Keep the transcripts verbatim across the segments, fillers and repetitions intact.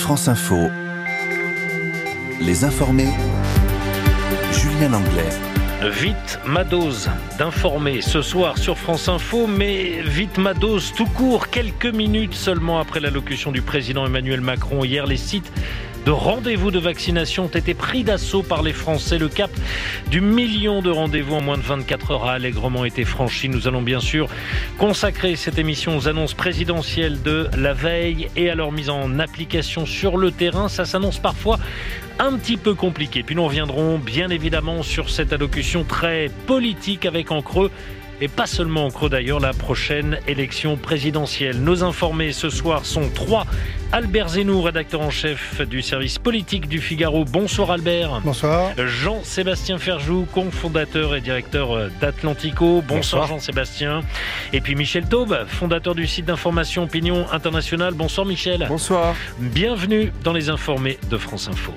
France Info. Les informés. Julien Langlais. Vite ma dose d'informer ce soir sur France Info, mais vite ma dose tout court, quelques minutes seulement après l'allocution du président Emmanuel Macron. Hier, les sites de rendez-vous de vaccination ont été pris d'assaut par les Français. Le cap du million de rendez-vous en moins de vingt-quatre heures a allègrement été franchi. Nous allons bien sûr consacrer cette émission aux annonces présidentielles de la veille et à leur mise en application sur le terrain. Ça s'annonce parfois un petit peu compliqué. Puis nous reviendrons bien évidemment sur cette allocution très politique avec en creux, et pas seulement en creux d'ailleurs, la prochaine élection présidentielle. Nos informés ce soir sont trois. Albert Zenoux, rédacteur en chef du service politique du Figaro. Bonsoir Albert. Bonsoir. Jean-Sébastien Ferjou, cofondateur et directeur d'Atlantico. Bonsoir, Bonsoir. Jean-Sébastien. Et puis Michel Taube, fondateur du site d'information Opinion Internationale. Bonsoir Michel. Bonsoir. Bienvenue dans les informés de France Info.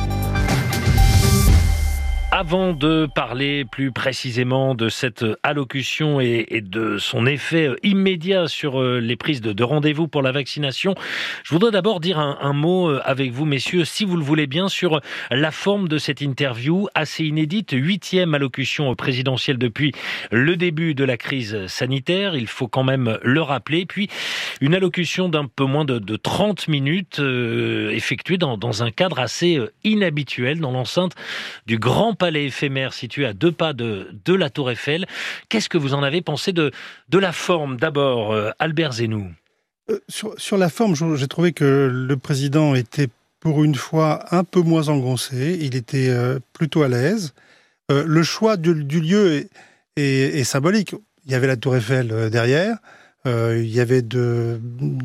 Avant de parler plus précisément de cette allocution et, et de son effet immédiat sur les prises de, de rendez-vous pour la vaccination, je voudrais d'abord dire un, un mot avec vous, messieurs, si vous le voulez bien, sur la forme de cette interview assez inédite, huitième allocution présidentielle depuis le début de la crise sanitaire, il faut quand même le rappeler, puis une allocution d'un peu moins de, de trente minutes euh, effectuée dans, dans un cadre assez inhabituel, dans l'enceinte du Grand Palais éphémère situé à deux pas de, de la Tour Eiffel. Qu'est-ce que vous en avez pensé de, de la forme d'abord, euh, Albert Zenoux? euh, sur, sur la forme, j'ai trouvé que le président était pour une fois un peu moins engoncé, il était euh, plutôt à l'aise. Euh, le choix du, du lieu est, est, est symbolique. Il y avait la Tour Eiffel euh, derrière, euh, il y avait de,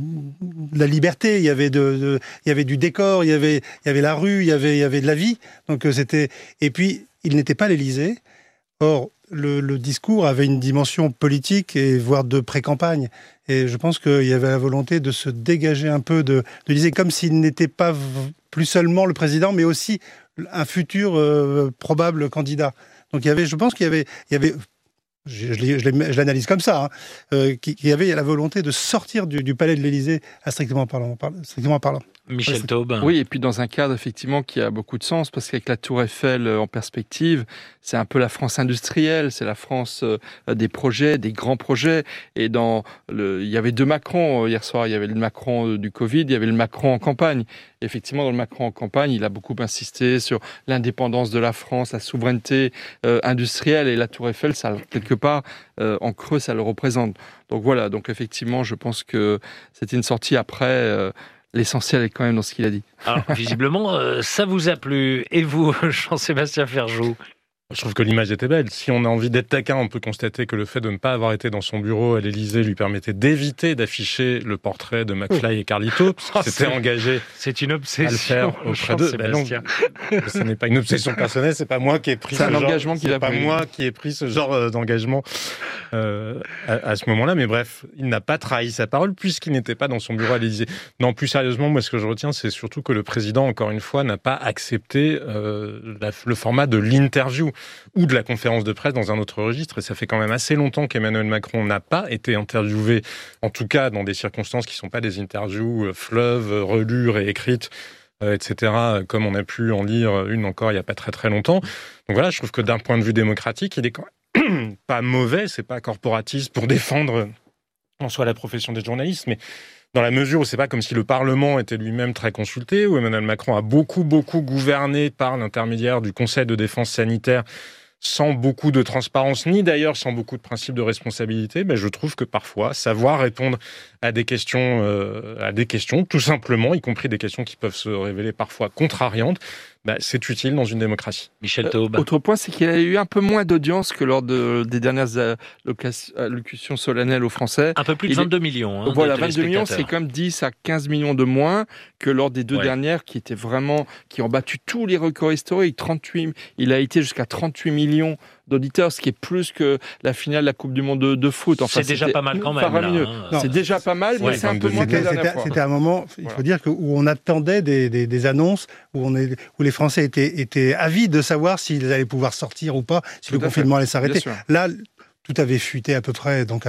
de la liberté, il y avait, de, de, il y avait du décor, il y avait, il y avait la rue, il y avait, il y avait de la vie. Donc euh, c'était... Et puis, il n'était pas à l'Élysée. Or, le, le discours avait une dimension politique et voire de pré-campagne. Et je pense qu'il y avait la volonté de se dégager un peu de, de l'Élysée, comme s'il n'était pas v- plus seulement le président, mais aussi un futur euh, probable candidat. Donc, il y avait, je pense qu'il y avait... Il y avait Je, je, je, je l'analyse comme ça, hein, euh, qu'il y avait la volonté de sortir du, du palais de l'Élysée à strictement parlant. Strictement parlant. Michel Taube. Oui, et puis dans un cadre effectivement qui a beaucoup de sens, parce qu'avec la Tour Eiffel en perspective, c'est un peu la France industrielle, c'est la France euh, des projets, des grands projets. Et dans le, il y avait deux Macron hier soir, il y avait le Macron du Covid, il y avait le Macron en campagne. Et effectivement, dans le Macron en campagne, il a beaucoup insisté sur l'indépendance de la France, la souveraineté euh, industrielle, et la Tour Eiffel, ça quelque part euh, en creux, ça le représente. Donc voilà, donc effectivement, je pense que c'était une sortie après. Euh, L'essentiel est quand même dans ce qu'il a dit. Alors, visiblement, euh, ça vous a plu. Et vous, Jean-Sébastien Ferjou? Je trouve que l'image était belle. Si on a envie d'être taquin, on peut constater que le fait de ne pas avoir été dans son bureau à l'Élysée lui permettait d'éviter d'afficher le portrait de McFly et Carlito, parce qu'il s'était engagé c'est une obsession, à le faire auprès d'eux. Ben non, ce n'est pas une obsession personnelle, c'est pas moi qui ai pris c'est ce un genre, engagement qu'il a pas pris. moi qui ai pris ce genre d'engagement euh, à, à ce moment-là. Mais bref, il n'a pas trahi sa parole puisqu'il n'était pas dans son bureau à l'Élysée. Non, plus sérieusement, moi, ce que je retiens, c'est surtout que le président, encore une fois, n'a pas accepté euh, la, le format de l'interview ou de la conférence de presse dans un autre registre, et ça fait quand même assez longtemps qu'Emmanuel Macron n'a pas été interviewé, en tout cas dans des circonstances qui ne sont pas des interviews euh, fleuves, relures et écrites, euh, et cetera, comme on a pu en lire une encore il n'y a pas très très longtemps. Donc voilà, je trouve que d'un point de vue démocratique, il est quand même pas mauvais, c'est pas corporatiste pour défendre en soi la profession des journalistes, mais dans la mesure où c'est pas comme si le Parlement était lui-même très consulté, où Emmanuel Macron a beaucoup beaucoup gouverné par l'intermédiaire du Conseil de défense sanitaire, sans beaucoup de transparence, ni d'ailleurs sans beaucoup de principes de responsabilité, ben je trouve que parfois, savoir répondre à des questions, euh, à des questions, tout simplement, y compris des questions qui peuvent se révéler parfois contrariantes, ben c'est utile dans une démocratie. Michel Taube. Euh, autre point, c'est qu'il a eu un peu moins d'audience que lors de, des dernières allocutions solennelles aux Français. Un peu plus de Il vingt-deux est... millions. Hein, voilà, vingt-deux millions, c'est quand même dix à quinze millions de moins que lors des deux ouais. dernières qui étaient vraiment, qui ont battu tous les records historiques. trente-huit, il a été jusqu'à trente-huit millions d'auditeurs, ce qui est plus que la finale de la Coupe du Monde de, de foot. Enfin, c'est déjà pas mal quand même. Là, hein. C'est déjà pas mal, mais ouais, c'est un peu moins que la dernière c'était, fois. C'était un moment, il faut voilà. dire, que, où on attendait des, des, des annonces, où, on est, où les Français étaient, étaient avides de savoir s'ils allaient pouvoir sortir ou pas, si Tout le confinement fait. allait s'arrêter. Là, tout avait fuité à peu près, donc à part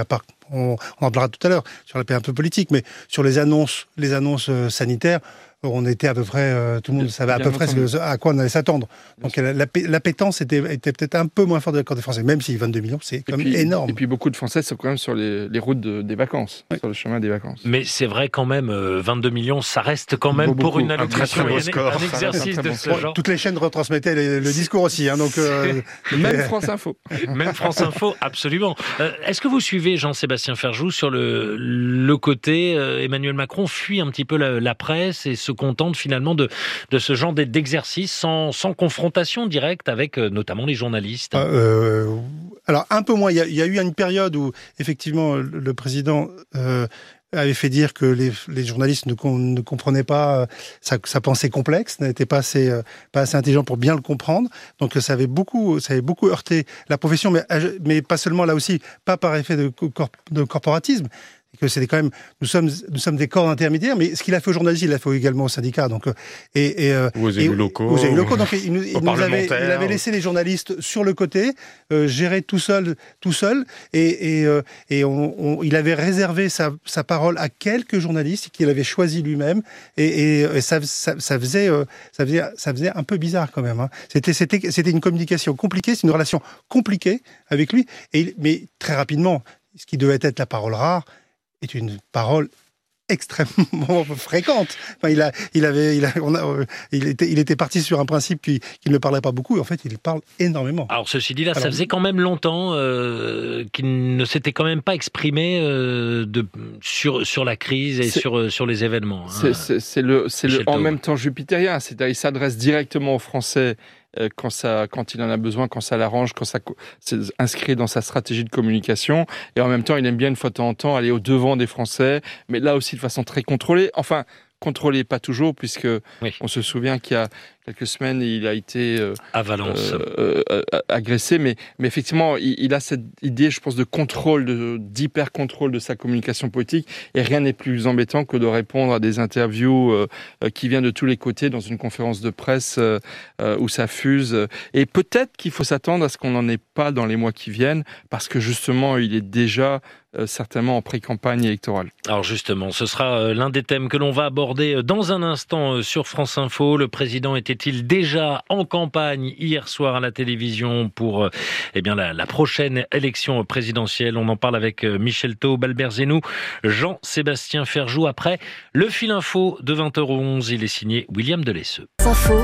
on, on en parlera tout à l'heure sur l'aspect un peu politique, mais sur les annonces, les annonces euh, sanitaires, on était à peu près, euh, tout le monde savait à peu près ce, à quoi on allait s'attendre. Donc la, l'appétence était, était peut-être un peu moins forte de la part des Français, même si vingt-deux millions, c'est quand même énorme. Et puis beaucoup de Français sont quand même sur les, les routes de, des vacances, oui. sur le chemin des vacances. Mais c'est vrai quand même, euh, vingt-deux millions, ça reste quand même beaucoup, pour une allocation, un, très, très un, un exercice de ce genre. Toutes les chaînes retransmettaient le, le discours aussi. Hein, donc, euh, même France Info. Même France Info, absolument. Euh, est-ce que vous suivez Jean-Sébastien Ferjou sur le, le côté euh, Emmanuel Macron fuit un petit peu la, la presse et se contente finalement De, de ce genre d'exercice sans, sans confrontation directe avec euh, notamment les journalistes? euh, Alors un peu moins, il y, y a eu une période où effectivement le président euh, avait fait dire que les, les journalistes ne, ne comprenaient pas euh, sa, sa pensée complexe, n'étaient pas assez, euh, pas assez intelligents pour bien le comprendre. Donc ça avait beaucoup, ça avait beaucoup heurté la profession, mais, mais pas seulement là aussi, pas par effet de, corp, de corporatisme. Que c'était quand même, nous sommes, nous sommes des corps intermédiaires, mais ce qu'il a fait aux journalistes, il l'a fait également aux syndicats, donc et, et aux élus locaux, aux élus locaux. Donc il, il, nous avait, il avait laissé les journalistes sur le côté, euh, gérer tout seul, tout seul, et, et, euh, et on, on, il avait réservé sa, sa parole à quelques journalistes qu'il avait choisi lui-même, et, et, et ça, ça, ça faisait, euh, ça faisait, ça faisait un peu bizarre quand même. Hein. C'était, c'était, c'était une communication compliquée, c'est une relation compliquée avec lui, et mais très rapidement, ce qui devait être la parole rare est une parole extrêmement fréquente. Enfin, il a, il avait, il a, on a, il était, il était parti sur un principe qu'il, qu'il ne parlait pas beaucoup. Et en fait, il parle énormément. Alors, ceci dit, là, Alors, ça faisait oui. quand même longtemps euh, qu'il ne s'était quand même pas exprimé euh, de, sur, sur la crise et sur, sur les événements. C'est, hein, c'est, c'est le, c'est le en même temps jupitérien. C'est-à-dire, il s'adresse directement aux Français quand, ça, quand il en a besoin, quand ça l'arrange, quand ça c'est inscrit dans sa stratégie de communication. Et en même temps, il aime bien, une fois de temps en temps, aller au-devant des Français, mais là aussi de façon très contrôlée. Enfin, contrôlée, pas toujours, puisque oui. on se souvient qu'il y a quelques semaines, il a été euh, à Valence euh, euh, agressé, mais, mais effectivement, il, il a cette idée, je pense, de contrôle, de, d'hyper-contrôle de sa communication politique, et rien n'est plus embêtant que de répondre à des interviews euh, qui viennent de tous les côtés dans une conférence de presse euh, où ça fuse. Et peut-être qu'il faut s'attendre à ce qu'on n'en ait pas dans les mois qui viennent, parce que justement, il est déjà euh, certainement en pré-campagne électorale. Alors justement, ce sera euh, l'un des thèmes que l'on va aborder dans un instant euh, sur France Info. Le président était Était-il déjà en campagne hier soir à la télévision pour euh, eh bien, la, la prochaine élection présidentielle? On en parle avec euh, Michel Taube, Albert Zenou, Jean-Sébastien Ferjou. Après le fil info de vingt heures onze, il est signé William Delesseux. Info,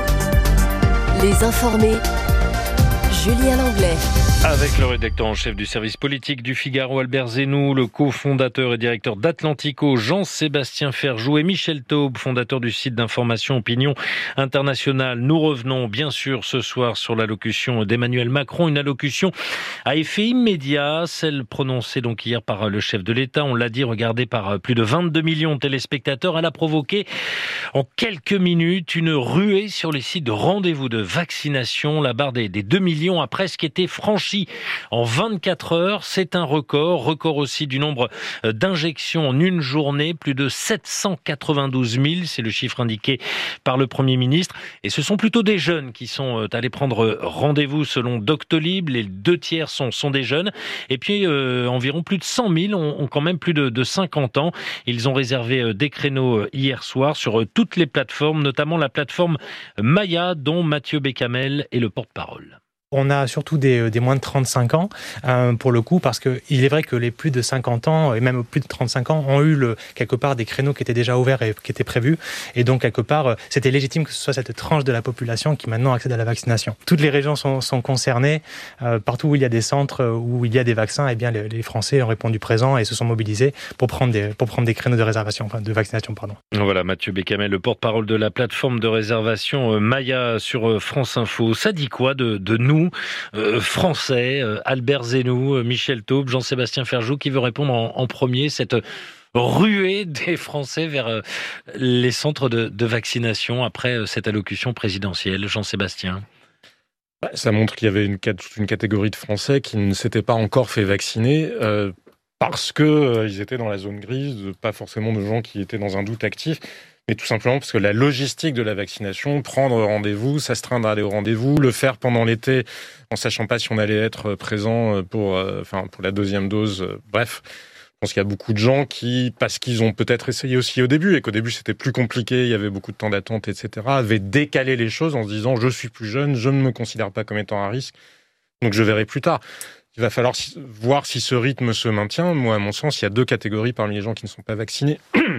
les informés, Julien Langlais. Avec le rédacteur en chef du service politique du Figaro, Albert Zenou, le cofondateur et directeur d'Atlantico, Jean-Sébastien Ferjou, et Michel Taube, fondateur du site d'information Opinion Internationale. Nous revenons bien sûr ce soir sur l'allocution d'Emmanuel Macron, une allocution à effet immédiat, celle prononcée donc hier par le chef de l'État. On l'a dit, regardée par plus de vingt-deux millions de téléspectateurs. Elle a provoqué en quelques minutes une ruée sur les sites de rendez-vous de vaccination. La barre des, des deux millions a presque été franchie en vingt-quatre heures. C'est un record, record aussi du nombre d'injections en une journée, plus de sept cent quatre-vingt-douze mille, c'est le chiffre indiqué par le Premier ministre. Et ce sont plutôt des jeunes qui sont allés prendre rendez-vous selon Doctolib. Les deux tiers sont, sont des jeunes. Et puis euh, environ plus de cent mille ont, ont quand même plus de, de cinquante ans. Ils ont réservé des créneaux hier soir sur toutes les plateformes, notamment la plateforme Maya, dont Mathieu Bécamel est le porte-parole. On a surtout des, des moins de trente-cinq ans, euh, pour le coup, parce qu'il est vrai que les plus de cinquante ans, et même plus de trente-cinq ans, ont eu le, quelque part des créneaux qui étaient déjà ouverts et qui étaient prévus. Et donc, quelque part, c'était légitime que ce soit cette tranche de la population qui maintenant accède à la vaccination. Toutes les régions sont, sont concernées. Euh, partout où il y a des centres, où il y a des vaccins, eh bien, les, les Français ont répondu présent et se sont mobilisés pour prendre des, pour prendre des créneaux de réservation, enfin, de vaccination, pardon. Voilà, Mathieu Bécamel, le porte-parole de la plateforme de réservation Maya sur France Info. Ça dit quoi de, de nous Euh, français, euh, Albert Zenou, euh, Michel Taube, Jean-Sébastien Ferjou, qui veut répondre en, en premier, cette ruée des Français vers euh, les centres de, de vaccination après euh, cette allocution présidentielle? Jean-Sébastien. Ça montre qu'il y avait une, toute une catégorie de Français qui ne s'étaient pas encore fait vacciner euh, parce qu'ils euh, étaient dans la zone grise, pas forcément de gens qui étaient dans un doute actif, mais tout simplement parce que la logistique de la vaccination, prendre rendez-vous, s'astreindre à aller au rendez-vous, le faire pendant l'été en sachant pas si on allait être présent pour, euh, enfin, pour la deuxième dose, euh, bref. pense qu'il y a beaucoup de gens qui, parce qu'ils ont peut-être essayé aussi au début, et qu'au début c'était plus compliqué, il y avait beaucoup de temps d'attente, et cetera, avaient décalé les choses en se disant « je suis plus jeune, je ne me considère pas comme étant à risque, donc je verrai plus tard ». Il va falloir voir si ce rythme se maintient. Moi, à mon sens, il y a deux catégories parmi les gens qui ne sont pas vaccinés.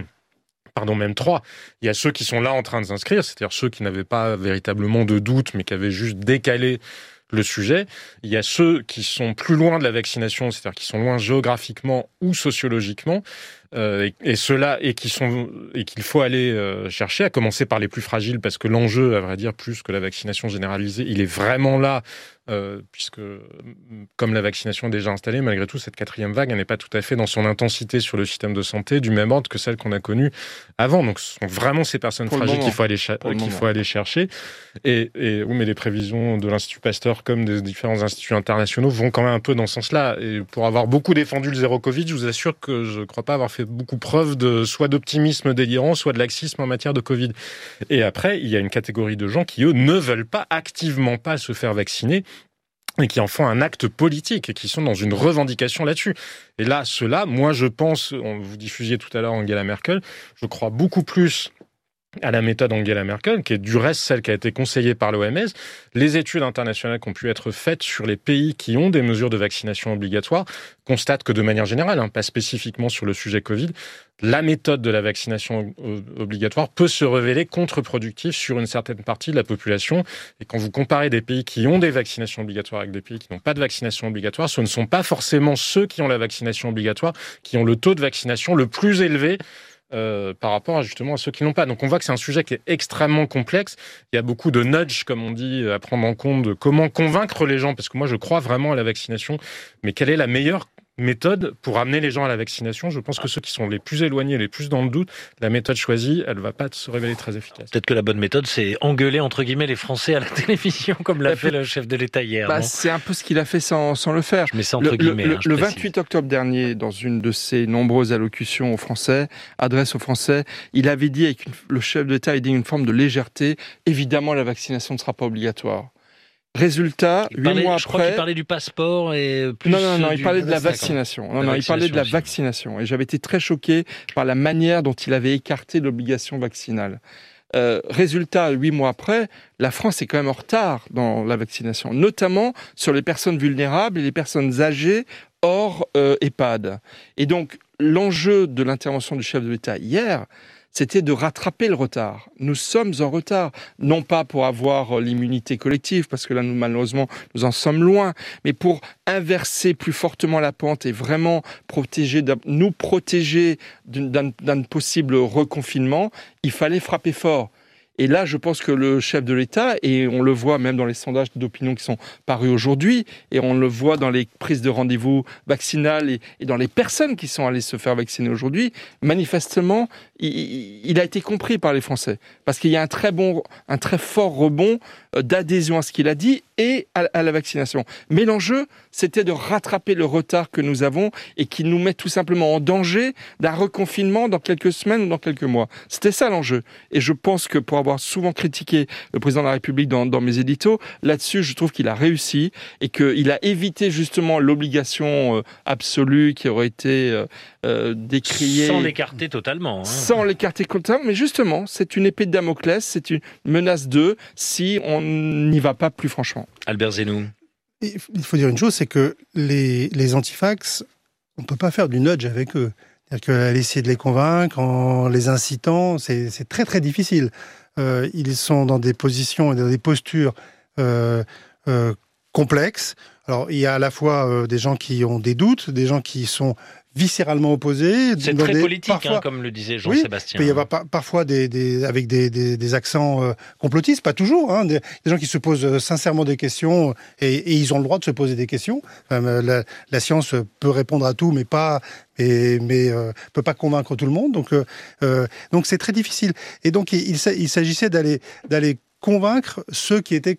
Pardon, même trois. Il y a ceux qui sont là en train de s'inscrire, c'est-à-dire ceux qui n'avaient pas véritablement de doute, mais qui avaient juste décalé le sujet. Il y a ceux qui sont plus loin de la vaccination, c'est-à-dire qui sont loin géographiquement ou sociologiquement, euh, et, et ceux-là, et qui sont, et qu'il faut aller euh, chercher, à commencer par les plus fragiles, parce que l'enjeu, à vrai dire, plus que la vaccination généralisée, il est vraiment là, euh, puisque comme la vaccination est déjà installée, malgré tout, cette quatrième vague, elle n'est pas tout à fait dans son intensité sur le système de santé du même ordre que celle qu'on a connue avant. Donc, ce sont vraiment ces personnes Pour fragiles qu'il faut aller, cha- qu'il faut aller chercher. Et, et oui, mais les prévisions de l'Institut Pasteur comme des différents instituts internationaux vont quand même un peu dans ce sens-là. Et pour avoir beaucoup défendu le zéro Covid, je vous assure que je ne crois pas avoir fait beaucoup preuve de soit d'optimisme délirant, soit de laxisme en matière de Covid. Et après, il y a une catégorie de gens qui, eux, ne veulent pas, activement pas se faire vacciner, et qui en font un acte politique et qui sont dans une revendication là-dessus. Et là, ceux-là, moi je pense, on vous diffusiez tout à l'heure Angela Merkel, je crois beaucoup plus à la méthode Angela Merkel, qui est du reste celle qui a été conseillée par l'O M S. Les études internationales qui ont pu être faites sur les pays qui ont des mesures de vaccination obligatoires constatent que de manière générale, hein, pas spécifiquement sur le sujet Covid, la méthode de la vaccination obligatoire peut se révéler contre-productive sur une certaine partie de la population. Et quand vous comparez des pays qui ont des vaccinations obligatoires avec des pays qui n'ont pas de vaccination obligatoire, ce ne sont pas forcément ceux qui ont la vaccination obligatoire qui ont le taux de vaccination le plus élevé Euh, par rapport à, justement à ceux qui n'ont pas. Donc on voit que c'est un sujet qui est extrêmement complexe. Il y a beaucoup de nudge, comme on dit, à prendre en compte de comment convaincre les gens, parce que moi je crois vraiment à la vaccination, mais quelle est la meilleure méthode pour amener les gens à la vaccination? Je pense que ceux qui sont les plus éloignés, les plus dans le doute, la méthode choisie, elle ne va pas se révéler très efficace. Peut-être que la bonne méthode, c'est engueuler, entre guillemets, les Français à la télévision, comme l'a fait le chef de l'État hier. Bah, c'est un peu ce qu'il a fait sans, sans le faire. Je mets ça entre le, guillemets. Le, hein, le vingt-huit octobre dernier, dans une de ses nombreuses allocutions aux Français, adresse aux Français, il avait dit, avec une, le chef de l'État avait dit une forme de légèreté, évidemment la vaccination ne sera pas obligatoire. Résultat, huit parlait, mois je après... crois qu'il parlait du passeport et plus... Non, non, non, du... il parlait de la vaccination. Non, la non, vaccination il parlait de la aussi. vaccination. Et j'avais été très choqué par la manière dont il avait écarté l'obligation vaccinale. Euh, résultat, huit mois après, la France est quand même en retard dans la vaccination, notamment sur les personnes vulnérables et les personnes âgées hors euh, EHPAD. Et donc, l'enjeu de l'intervention du chef de l'État hier, c'était de rattraper le retard. Nous sommes en retard, non pas pour avoir l'immunité collective, parce que là, nous, malheureusement, nous en sommes loin, mais pour inverser plus fortement la pente et vraiment protéger, nous protéger d'un, d'un possible reconfinement, il fallait frapper fort. Et là, je pense que le chef de l'État, et on le voit même dans les sondages d'opinion qui sont parus aujourd'hui, et on le voit dans les prises de rendez-vous vaccinales et, et dans les personnes qui sont allées se faire vacciner aujourd'hui, manifestement, il, il a été compris par les Français. Parce qu'il y a un très bon, un très fort rebond d'adhésion à ce qu'il a dit et à, à la vaccination. Mais l'enjeu, c'était de rattraper le retard que nous avons et qui nous met tout simplement en danger d'un reconfinement dans quelques semaines ou dans quelques mois. C'était ça l'enjeu. Et je pense que pour avoir souvent critiqué le président de la République dans, dans mes éditos, là-dessus, je trouve qu'il a réussi et qu'il a évité justement l'obligation euh, absolue qui aurait été euh, euh, décriée. Sans l'écarter totalement. Hein. Sans l'écarter totalement, mais justement, c'est une épée de Damoclès, c'est une menace d'eux si on n'y va pas plus franchement. Albert Zenou. Il faut dire une chose, c'est que les, les antifax, on ne peut pas faire du nudge avec eux. C'est-à-dire qu'aller essayer de les convaincre en les incitant, c'est, c'est très très difficile. Euh, ils sont dans des positions et dans des postures euh, euh, complexes. Alors, il y a à la fois euh, des gens qui ont des doutes, des gens qui sont viscéralement opposés. C'est très des, politique, parfois, hein, comme le disait Jean-Sébastien. Oui, il peut y avoir par, parfois des, des, avec des, des, des accents euh, complotistes, pas toujours, hein, des, des gens qui se posent sincèrement des questions et, et ils ont le droit de se poser des questions. Euh, la, la science peut répondre à tout, mais pas, mais, mais euh, peut pas convaincre tout le monde. Donc, euh, donc c'est très difficile. Et donc il, il s'agissait d'aller, d'aller convaincre ceux qui étaient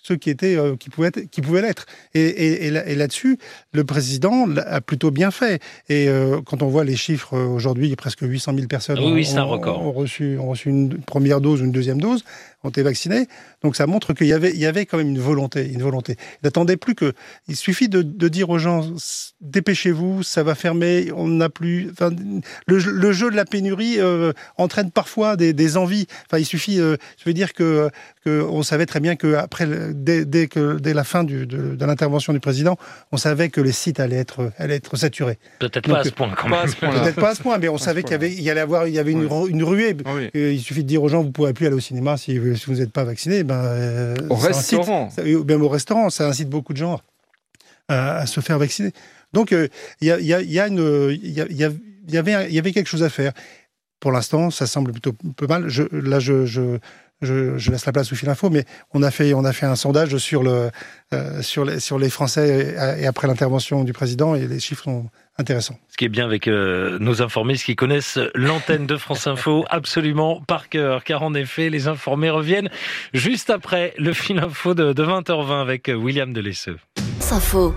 ceux qui étaient, euh, qui pouvaient, être, qui pouvaient l'être. Et, et, et, là, et là-dessus, le président a plutôt bien fait. Et euh, quand on voit les chiffres euh, aujourd'hui, presque huit cent mille personnes oui, ont, oui, c'est un ont, record. ont, reçu, ont reçu une première dose ou une deuxième dose, ont été vaccinés. Donc ça montre qu'il y avait, il y avait quand même une volonté, une volonté. Il n'attendait plus que, il suffit de, de dire aux gens, dépêchez-vous, ça va fermer, on n'a plus. Enfin, le, le jeu de la pénurie euh, entraîne parfois des, des envies. Enfin, il suffit, euh, je veux dire que, que on savait très bien que après, dès, dès que dès la fin du, de, de l'intervention du président, on savait que les sites allaient être, allaient être saturés. Peut-être Donc, pas à ce point quand même. Peut-être pas à ce point, mais on savait qu'il y avait, il y allait avoir, il y avait une, oui. une ruée. Oui. Il suffit de dire aux gens, vous ne pourrez plus aller au cinéma si, si vous n'êtes pas vacciné. Ben, euh, au restaurant. Incite, ça, même au restaurant, ça incite beaucoup de gens à, à se faire vacciner. Donc, il euh, y, y, y, y, y, y, avait, y avait quelque chose à faire. Pour l'instant, ça semble plutôt peu mal. Je, là, je, je, je, je laisse la place au fil info, mais on a fait, on a fait un sondage sur, le, euh, sur, les, sur les Français et, et après l'intervention du président, et les chiffres sont intéressants. Ce qui est bien avec euh, nos informés, ce qui connaissent l'antenne de France Info absolument par cœur, car en effet, les informés reviennent juste après le fil info de, de vingt heures vingt avec William Delesseux. France Info.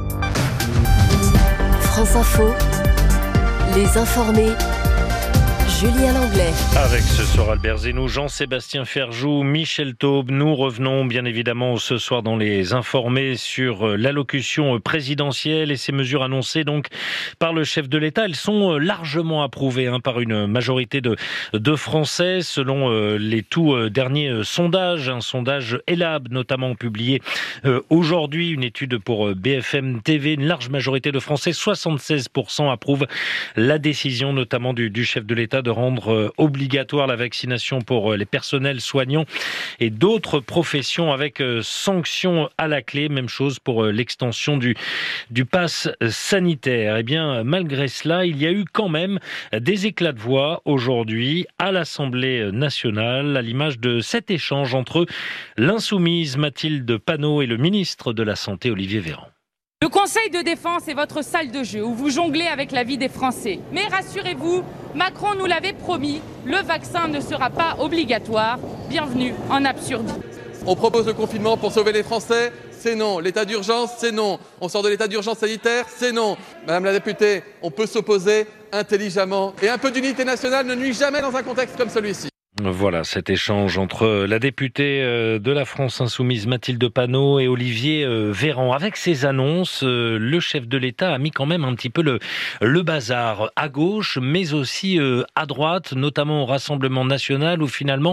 France Info. Les informés. Julien Langlais. Avec ce soir Albert Zénou, Jean-Sébastien Ferjou, Michel Taube. Nous revenons bien évidemment ce soir dans les informés sur l'allocution présidentielle et ces mesures annoncées donc par le chef de l'État. Elles sont largement approuvées hein, par une majorité de, de Français selon euh, les tout derniers sondages. Un sondage Elab notamment publié euh, aujourd'hui, une étude pour B F M T V. Une large majorité de Français, soixante-seize pour cent approuvent la décision notamment du, du chef de l'État de de rendre obligatoire la vaccination pour les personnels soignants et d'autres professions avec sanctions à la clé. Même chose pour l'extension du, du pass sanitaire. Eh bien, malgré cela, il y a eu quand même des éclats de voix aujourd'hui à l'Assemblée nationale, à l'image de cet échange entre l'insoumise Mathilde Panot et le ministre de la Santé Olivier Véran. Le Conseil de défense est votre salle de jeu où vous jonglez avec la vie des Français. Mais rassurez-vous, Macron nous l'avait promis, le vaccin ne sera pas obligatoire. Bienvenue en absurdité. On propose le confinement pour sauver les Français, c'est non. L'état d'urgence, c'est non. On sort de l'état d'urgence sanitaire, c'est non. Madame la députée, on peut s'opposer intelligemment. Et un peu d'unité nationale ne nuit jamais dans un contexte comme celui-ci. Voilà cet échange entre la députée de la France Insoumise Mathilde Panot et Olivier Véran. Avec ces annonces, le chef de l'État a mis quand même un petit peu le, le bazar à gauche, mais aussi à droite, notamment au Rassemblement national, où finalement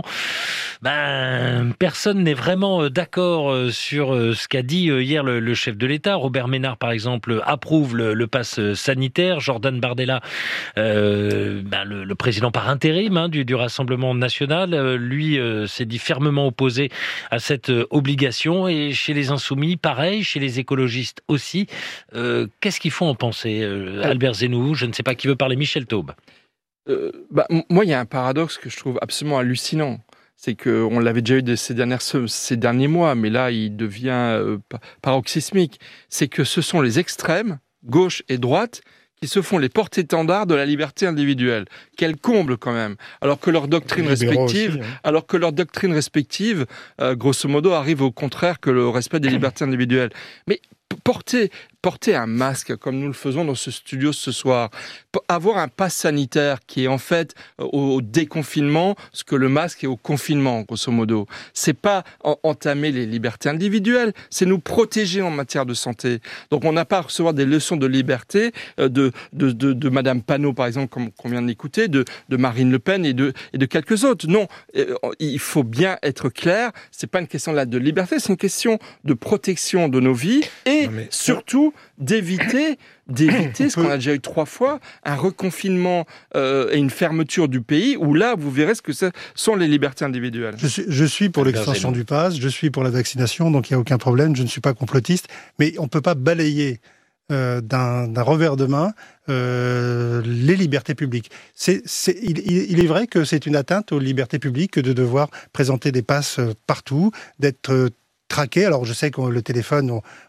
ben, personne n'est vraiment d'accord sur ce qu'a dit hier le, le chef de l'État. Robert Ménard, par exemple, approuve le, le pass sanitaire. Jordan Bardella, euh, ben, le, le président par intérim hein, du, du Rassemblement national, lui euh, s'est dit fermement opposé à cette euh, obligation. Et chez les Insoumis, pareil, chez les écologistes aussi. Euh, qu'est-ce qu'il faut en penser, euh, Albert Zénou? Je ne sais pas qui veut parler, Michel Taube. Euh, bah, moi, il y a un paradoxe que je trouve absolument hallucinant. C'est qu'on l'avait déjà eu de ces, dernières, ces derniers mois, mais là, il devient euh, paroxysmique. C'est que ce sont les extrêmes, gauche et droite, qui se font les porte-étendards de la liberté individuelle. Quel comble quand même. Alors que leurs doctrines respectives, aussi, hein. alors que leurs doctrines respectives, euh, grosso modo, arrivent au contraire que le respect des libertés individuelles. Mais porter, porter un masque, comme nous le faisons dans ce studio ce soir, avoir un pass sanitaire qui est en fait au déconfinement ce que le masque est au confinement, grosso modo. C'est pas entamer les libertés individuelles, c'est nous protéger en matière de santé. Donc on n'a pas à recevoir des leçons de liberté de, de, de, de Madame Panot, par exemple, comme qu'on vient de l'écouter, de, de Marine Le Pen et de, et de quelques autres. Non, il faut bien être clair, c'est pas une question là de liberté, c'est une question de protection de nos vies et mais... surtout d'éviter d'éviter ce qu'on a déjà eu trois fois, un reconfinement euh, et une fermeture du pays, où là, vous verrez ce que ce sont les libertés individuelles. Je suis, je suis pour l'extension du pass, je suis pour la vaccination, donc il n'y a aucun problème, je ne suis pas complotiste, mais on ne peut pas balayer euh, d'un, d'un revers de main euh, les libertés publiques. C'est, c'est, il, il est vrai que c'est une atteinte aux libertés publiques de devoir présenter des passes partout, d'être traqué. Alors je sais que le téléphone, on,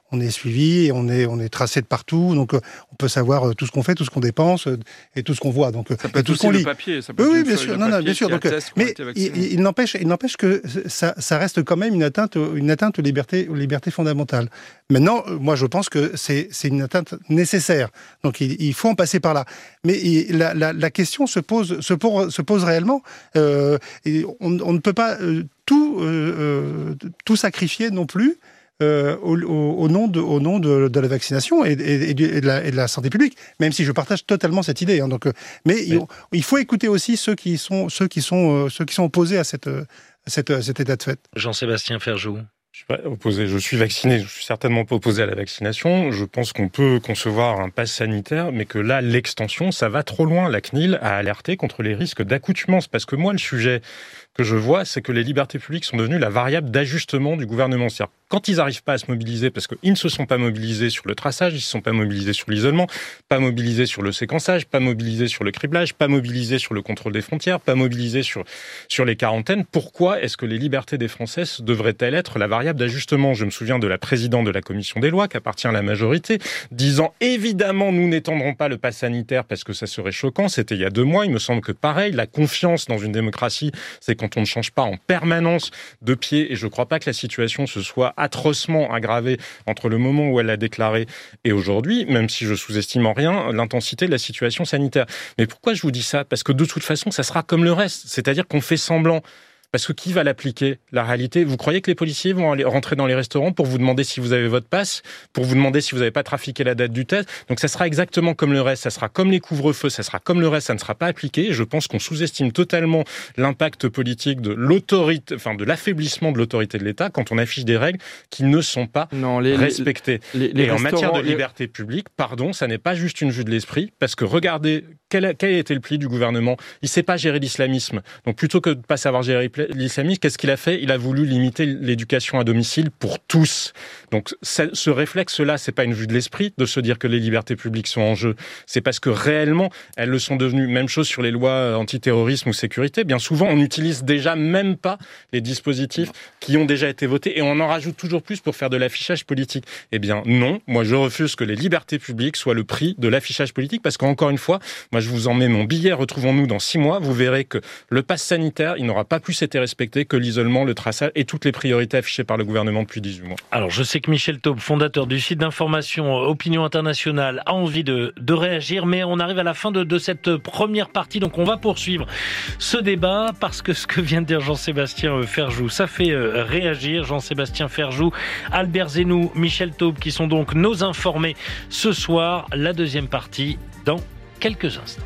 on est suivi, et on est, on est tracé de partout, donc euh, on peut savoir euh, tout ce qu'on fait, tout ce qu'on dépense euh, et tout ce qu'on voit. Donc, ça peut et être tout aussi ce qu'on le lit. papier. Ça peut oui, être oui, bien sûr. Non, non, bien sûr. Donc, euh, mais il, il n'empêche, il n'empêche que ça, ça reste quand même une atteinte, une atteinte aux libertés, aux libertés fondamentales. Maintenant, moi, je pense que c'est, c'est une atteinte nécessaire. Donc, il, il faut en passer par là. Mais il, la, la, la question se pose, se pose, se pose réellement. Euh, et on, on ne peut pas euh, tout, euh, tout sacrifier non plus. Euh, au, au, au nom de, au nom de, de la vaccination et, et, et, de la, et de la santé publique, même si je partage totalement cette idée. Hein, donc, euh, mais oui. il, il faut écouter aussi ceux qui sont, ceux qui sont, euh, ceux qui sont opposés à, cette, à, cette, à cet état de fait. Jean-Sébastien Ferjou. Je suis pas opposé, je suis vacciné, je suis certainement pas opposé à la vaccination. Je pense qu'on peut concevoir un pass sanitaire, mais que là, l'extension, ça va trop loin. La C N I L a alerté contre les risques d'accoutumance, parce que moi, le sujet que je vois, c'est que les libertés publiques sont devenues la variable d'ajustement du gouvernement. C'est-à-dire, quand ils n'arrivent pas à se mobiliser, parce qu'ils ne se sont pas mobilisés sur le traçage, ils ne se sont pas mobilisés sur l'isolement, pas mobilisés sur le séquençage, pas mobilisés sur le criblage, pas mobilisés sur le contrôle des frontières, pas mobilisés sur, sur les quarantaines, pourquoi est-ce que les libertés des Français devraient-elles être la variable d'ajustement ? Je me souviens de la présidente de la commission des lois, qui appartient à la majorité, disant « Évidemment, nous n'étendrons pas le pass sanitaire parce que ça serait choquant ». C'était il y a deux mois. Il me semble que pareil, la confiance dans une démocratie, c'est quand on ne change pas en permanence de pied. Et je ne crois pas que la situation se soit atrocement aggravée entre le moment où elle l'a déclaré et aujourd'hui, même si je sous-estime en rien l'intensité de la situation sanitaire. Mais pourquoi je vous dis ça ? Parce que de toute façon, ça sera comme le reste. C'est-à-dire qu'on fait semblant. Parce que qui va l'appliquer ? La réalité, vous croyez que les policiers vont aller rentrer dans les restaurants pour vous demander si vous avez votre passe, pour vous demander si vous n'avez pas trafiqué la date du test ? Donc ça sera exactement comme le reste, ça sera comme les couvre-feux, ça sera comme le reste, ça ne sera pas appliqué. Et je pense qu'on sous-estime totalement l'impact politique de l'autorité, enfin de l'affaiblissement de l'autorité de l'État quand on affiche des règles qui ne sont pas non, les, respectées. Les, les, les Et en matière de liberté les... publique, pardon, ça n'est pas juste une vue de l'esprit, parce que regardez quel a, quel a été le pli du gouvernement. Il ne sait pas gérer l'islamisme. Donc plutôt que de ne pas savoir gérer l'islamisme, qu'est-ce qu'il a fait ? Il a voulu limiter l'éducation à domicile pour tous. Donc ce réflexe-là, c'est pas une vue de l'esprit de se dire que les libertés publiques sont en jeu. C'est parce que réellement, elles le sont devenues. Même chose sur les lois antiterrorisme ou sécurité. Bien souvent, on n'utilise déjà même pas les dispositifs qui ont déjà été votés et on en rajoute toujours plus pour faire de l'affichage politique. Eh bien non, moi je refuse que les libertés publiques soient le prix de l'affichage politique, parce qu'encore une fois, moi je vous en mets mon billet, retrouvons-nous dans six mois, vous verrez que le pass sanitaire, il n'aura pas plus été respecté que l'isolement, le traçage et toutes les priorités affichées par le gouvernement depuis dix-huit mois. Alors, je sais que Michel Taube, fondateur du site d'information Opinion Internationale, a envie de, de réagir, mais on arrive à la fin de, de cette première partie, donc on va poursuivre ce débat, parce que ce que vient de dire Jean-Sébastien Ferjou, ça fait réagir. Jean-Sébastien Ferjou, Albert Zenoux, Michel Taube, qui sont donc nos informés ce soir. La deuxième partie, dans quelques instants.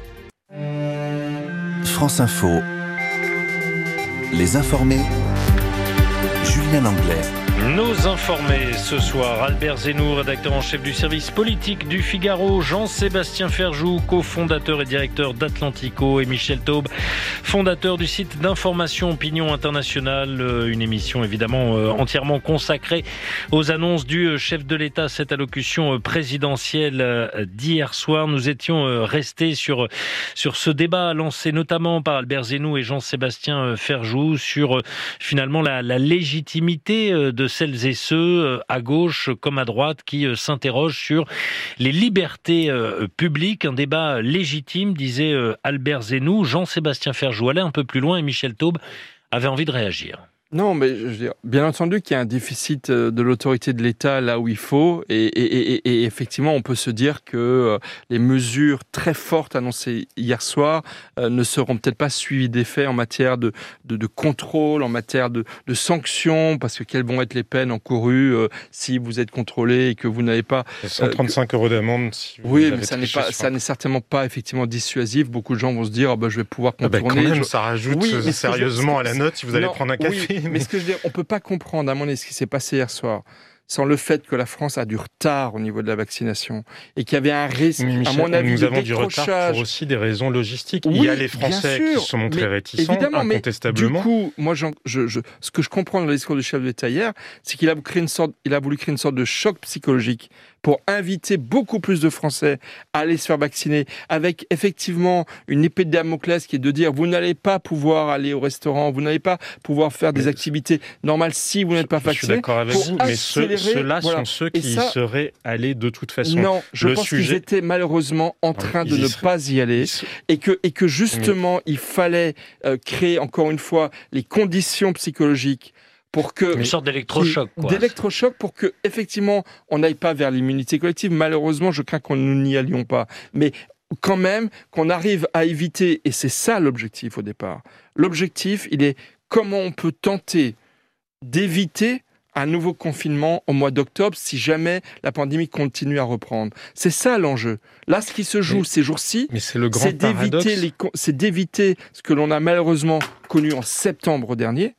France Info. Les informés, Julien Langlais. Nos informés ce soir, Albert Zenoux, rédacteur en chef du service politique du Figaro, Jean-Sébastien Ferjou, cofondateur et directeur d'Atlantico, et Michel Taube, fondateur du site d'information Opinion Internationale, une émission évidemment entièrement consacrée aux annonces du chef de l'État, cette allocution présidentielle d'hier soir. Nous étions restés sur, sur ce débat lancé notamment par Albert Zenoux et Jean-Sébastien Ferjou sur finalement la, la légitimité de celles et ceux, à gauche comme à droite, qui s'interrogent sur les libertés publiques. Un débat légitime, disait Albert Zenoux. Jean-Sébastien Ferjou allait un peu plus loin et Michel Taube avait envie de réagir. Non, mais je veux dire, bien entendu qu'il y a un déficit de l'autorité de l'État là où il faut, et, et, et, et effectivement, on peut se dire que les mesures très fortes annoncées hier soir euh, ne seront peut-être pas suivies d'effet en matière de, de, de contrôle, en matière de, de sanctions, parce que quelles vont être les peines encourues euh, si vous êtes contrôlé et que vous n'avez pas... cent trente-cinq euh, euros d'amende. Si vous oui, mais ça n'est, pas, ça n'est certainement pas effectivement dissuasif. Beaucoup de gens vont se dire, oh, bah, je vais pouvoir contourner. Ah bah quand même, je... ça rajoute oui, mais sérieusement à la note si vous allez non, prendre un café. Oui. Mais ce que je veux dire, on ne peut pas comprendre, à mon avis, ce qui s'est passé hier soir, sans le fait que la France a du retard au niveau de la vaccination et qu'il y avait un risque, Michel, à mon avis, nous de avons du retard pour aussi des raisons logistiques. Oui, il y a les Français sûr, qui se sont montrés réticents, incontestablement. Du coup, moi, je, je, je, ce que je comprends dans le discours du chef de l'État hier, c'est qu'il a, créé une sorte, il a voulu créer une sorte de choc psychologique pour inviter beaucoup plus de Français à aller se faire vacciner, avec effectivement une épée de Damoclès qui est de dire vous n'allez pas pouvoir aller au restaurant, vous n'allez pas pouvoir faire des activités normales si vous n'êtes pas vacciné. Je suis d'accord avec vous, mais ceux, ceux-là voilà. sont ceux qui ça, y seraient allés de toute façon. Non, je Le pense sujet... qu'ils étaient malheureusement en train de ne seraient... pas y aller et que, et que justement mais... il fallait euh, créer encore une fois les conditions psychologiques pour que une sorte d'électrochoc, quoi. D'électrochoc pour que effectivement on n'aille pas vers l'immunité collective. Malheureusement, je crains qu'on nous n'y allions pas. Mais quand même, qu'on arrive à éviter, et c'est ça l'objectif au départ. L'objectif, il est comment on peut tenter d'éviter un nouveau confinement au mois d'octobre si jamais la pandémie continue à reprendre. C'est ça l'enjeu. Là, ce qui se joue mais, ces jours-ci, mais c'est, le grand c'est, d'éviter les, c'est d'éviter ce que l'on a malheureusement connu en septembre dernier,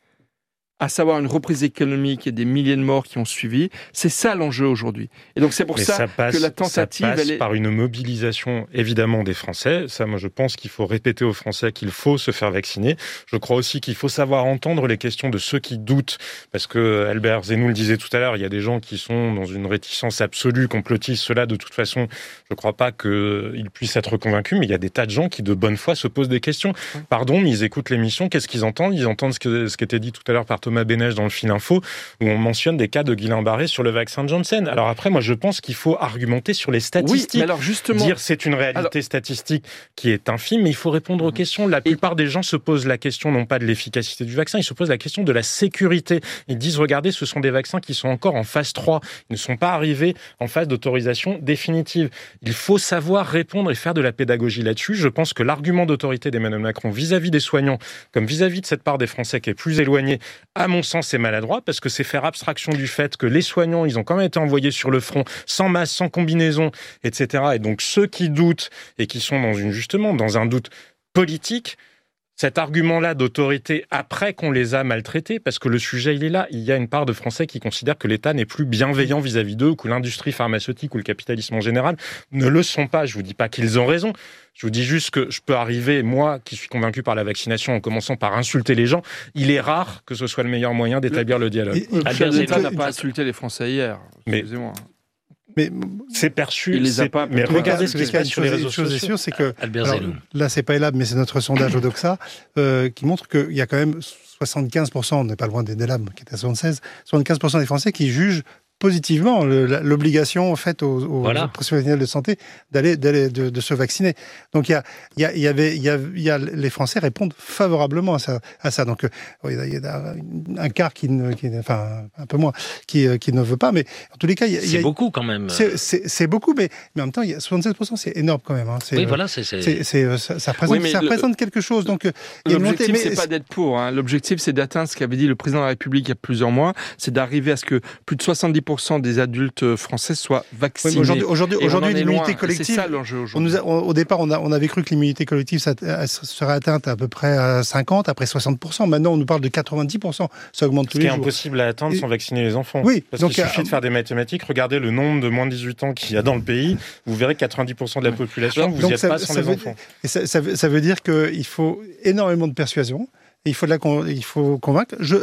à savoir une reprise économique et des milliers de morts qui ont suivi. C'est ça l'enjeu aujourd'hui. Et donc c'est pour ça, ça passe, que la tentative... Ça passe elle est... par une mobilisation, évidemment, des Français. Ça, moi, je pense qu'il faut répéter aux Français qu'il faut se faire vacciner. Je crois aussi qu'il faut savoir entendre les questions de ceux qui doutent. Parce que Albert Zenou le disait tout à l'heure, il y a des gens qui sont dans une réticence absolue, complotistes. Ceux-là, de toute façon, je ne crois pas qu'ils puissent être convaincus, mais il y a des tas de gens qui, de bonne foi, se posent des questions. Pardon, mais ils écoutent l'émission, qu'est-ce qu'ils entendent ? Ils entendent ce, que, ce qui était dit tout à l'heure par Thomas Bénèche dans le fil info, où on mentionne des cas de Guillain-Barré sur le vaccin de Janssen. Alors après, moi, je pense qu'il faut argumenter sur les statistiques. Oui, mais alors justement... Dire c'est une réalité alors... statistique qui est infime, mais il faut répondre aux questions. La plupart Et... des gens se posent la question, non pas de l'efficacité du vaccin, ils se posent la question de la sécurité. Ils disent, regardez, ce sont des vaccins qui sont encore en phase trois. Ils ne sont pas arrivés en phase d'autorisation définitive. Il faut savoir répondre et faire de la pédagogie là-dessus. Je pense que l'argument d'autorité d'Emmanuel Macron vis-à-vis des soignants, comme vis-à-vis de cette part des Français qui est plus éloignée, à mon sens, c'est maladroit parce que c'est faire abstraction du fait que les soignants, ils ont quand même été envoyés sur le front sans masque, sans combinaison, et cetera. Et donc ceux qui doutent et qui sont dans une justement dans un doute politique, cet argument-là d'autorité après qu'on les a maltraités, parce que le sujet il est là, il y a une part de Français qui considèrent que l'État n'est plus bienveillant vis-à-vis d'eux, ou que l'industrie pharmaceutique ou le capitalisme en général ne le sont pas. Je vous dis pas qu'ils ont raison. Je vous dis juste que je peux arriver, moi, qui suis convaincu par la vaccination, en commençant par insulter les gens. Il est rare que ce soit le meilleur moyen d'établir le, le dialogue. L'État n'a pas insulté les Français hier. Mais, excusez-moi. Mais c'est perçu. Il les a pas. Mais regardez ce qui se passe sur les réseaux sociaux. Une chose est sûre, c'est que alors, là, c'est pas Elab, mais c'est notre sondage Odoxa euh, qui montre qu'il y a quand même soixante-quinze pour cent, on n'est pas loin des Elab qui est à soixante-seize, soixante-quinze pour cent des Français qui jugent positivement l'obligation faite aux, aux voilà. professionnels de santé d'aller, d'aller de, de se vacciner. Donc il y a, il y a, il y avait, il y a, il y a les Français répondent favorablement à ça. À ça. Donc il y a un quart qui, ne, qui, enfin un peu moins, qui, qui ne veut pas, mais en tous les cas, il y a, c'est il y a, beaucoup quand même. C'est, c'est, c'est beaucoup, mais, mais en même temps, il y a soixante-seize pour cent, c'est énorme quand même. Hein. C'est, oui, voilà, c'est, c'est... c'est, c'est ça, ça représente, oui, ça le, représente quelque chose. Donc il y a l'objectif, montée, c'est mais... pas d'être pour. Hein. L'objectif, c'est d'atteindre ce qu'avait dit le président de la République il y a plusieurs mois, c'est d'arriver à ce que plus de soixante-dix pour cent des adultes français soient vaccinés. Oui, aujourd'hui, aujourd'hui, aujourd'hui l'immunité collective, c'est ça l'enjeu aujourd'hui. On nous a, on, au départ, on, a, on avait cru que l'immunité collective ça, serait atteinte à peu près à cinquante, après soixante pour cent. Maintenant, on nous parle de quatre-vingt-dix pour cent. Ça augmente tous les jours. Ce qui est impossible à atteindre Et... sans vacciner les enfants. Oui. Parce donc, qu'il suffit euh... de faire des mathématiques. Regardez le nombre de moins de dix-huit ans qu'il y a dans le pays. Vous verrez que quatre-vingt-dix pour cent de la population, vous n'y êtes pas sans les veut, enfants. Et ça, ça, veut, ça veut dire qu'il faut énormément de persuasion. Et il faut, de la, il faut convaincre. Je,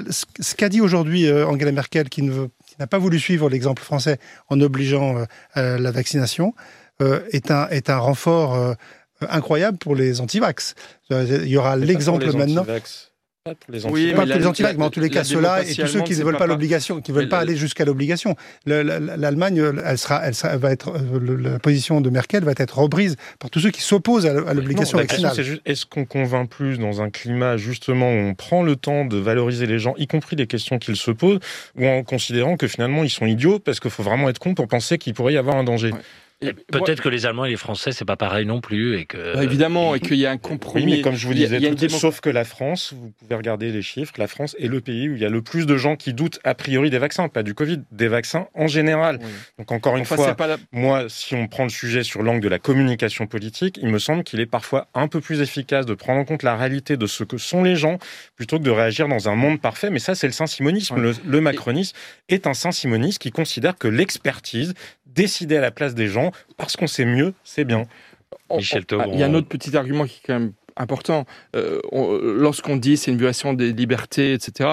ce qu'a dit aujourd'hui Angela Merkel, qui ne veut n'a pas voulu suivre l'exemple français en obligeant euh, la vaccination, euh, est, un, est un renfort euh, incroyable pour les antivax. Il y aura mais l'exemple maintenant. Pas pour les oui, pas pour les antivax, mais en tous les cas, ceux-là et tous ceux qui ne veulent pas, pas l'obligation, qui ne veulent pas aller jusqu'à l'obligation. Le, la, L'Allemagne, elle sera, elle sera, elle va être, la position de Merkel va être reprise par tous ceux qui s'opposent à, à l'obligation non, vaccinale. La question, c'est juste, est-ce qu'on convainc plus dans un climat, justement, où on prend le temps de valoriser les gens, y compris les questions qu'ils se posent, ou en considérant que finalement, ils sont idiots, parce qu'il faut vraiment être con pour penser qu'il pourrait y avoir un danger. Ouais. Et peut-être que les Allemands et les Français, c'est pas pareil non plus, et que bah évidemment, et qu'il y a un compromis. Oui, mais comme je vous disais, il y a, il y a tout est, démon... sauf que la France, vous pouvez regarder les chiffres, la France est le pays où il y a le plus de gens qui doutent a priori des vaccins, pas du Covid, des vaccins en général. Oui. Donc encore une enfin, fois, pas la... moi, si on prend le sujet sur l'angle de la communication politique, il me semble qu'il est parfois un peu plus efficace de prendre en compte la réalité de ce que sont les gens, plutôt que de réagir dans un monde parfait. Mais ça, c'est le saint-simonisme. Oui. Le, le macronisme et... est un saint-simoniste qui considère que l'expertise, décider à la place des gens, parce qu'on sait mieux, c'est bien. Michel Taubon. Il y a un autre petit argument qui est quand même important. Euh, on, lorsqu'on dit c'est une violation des libertés, et cetera,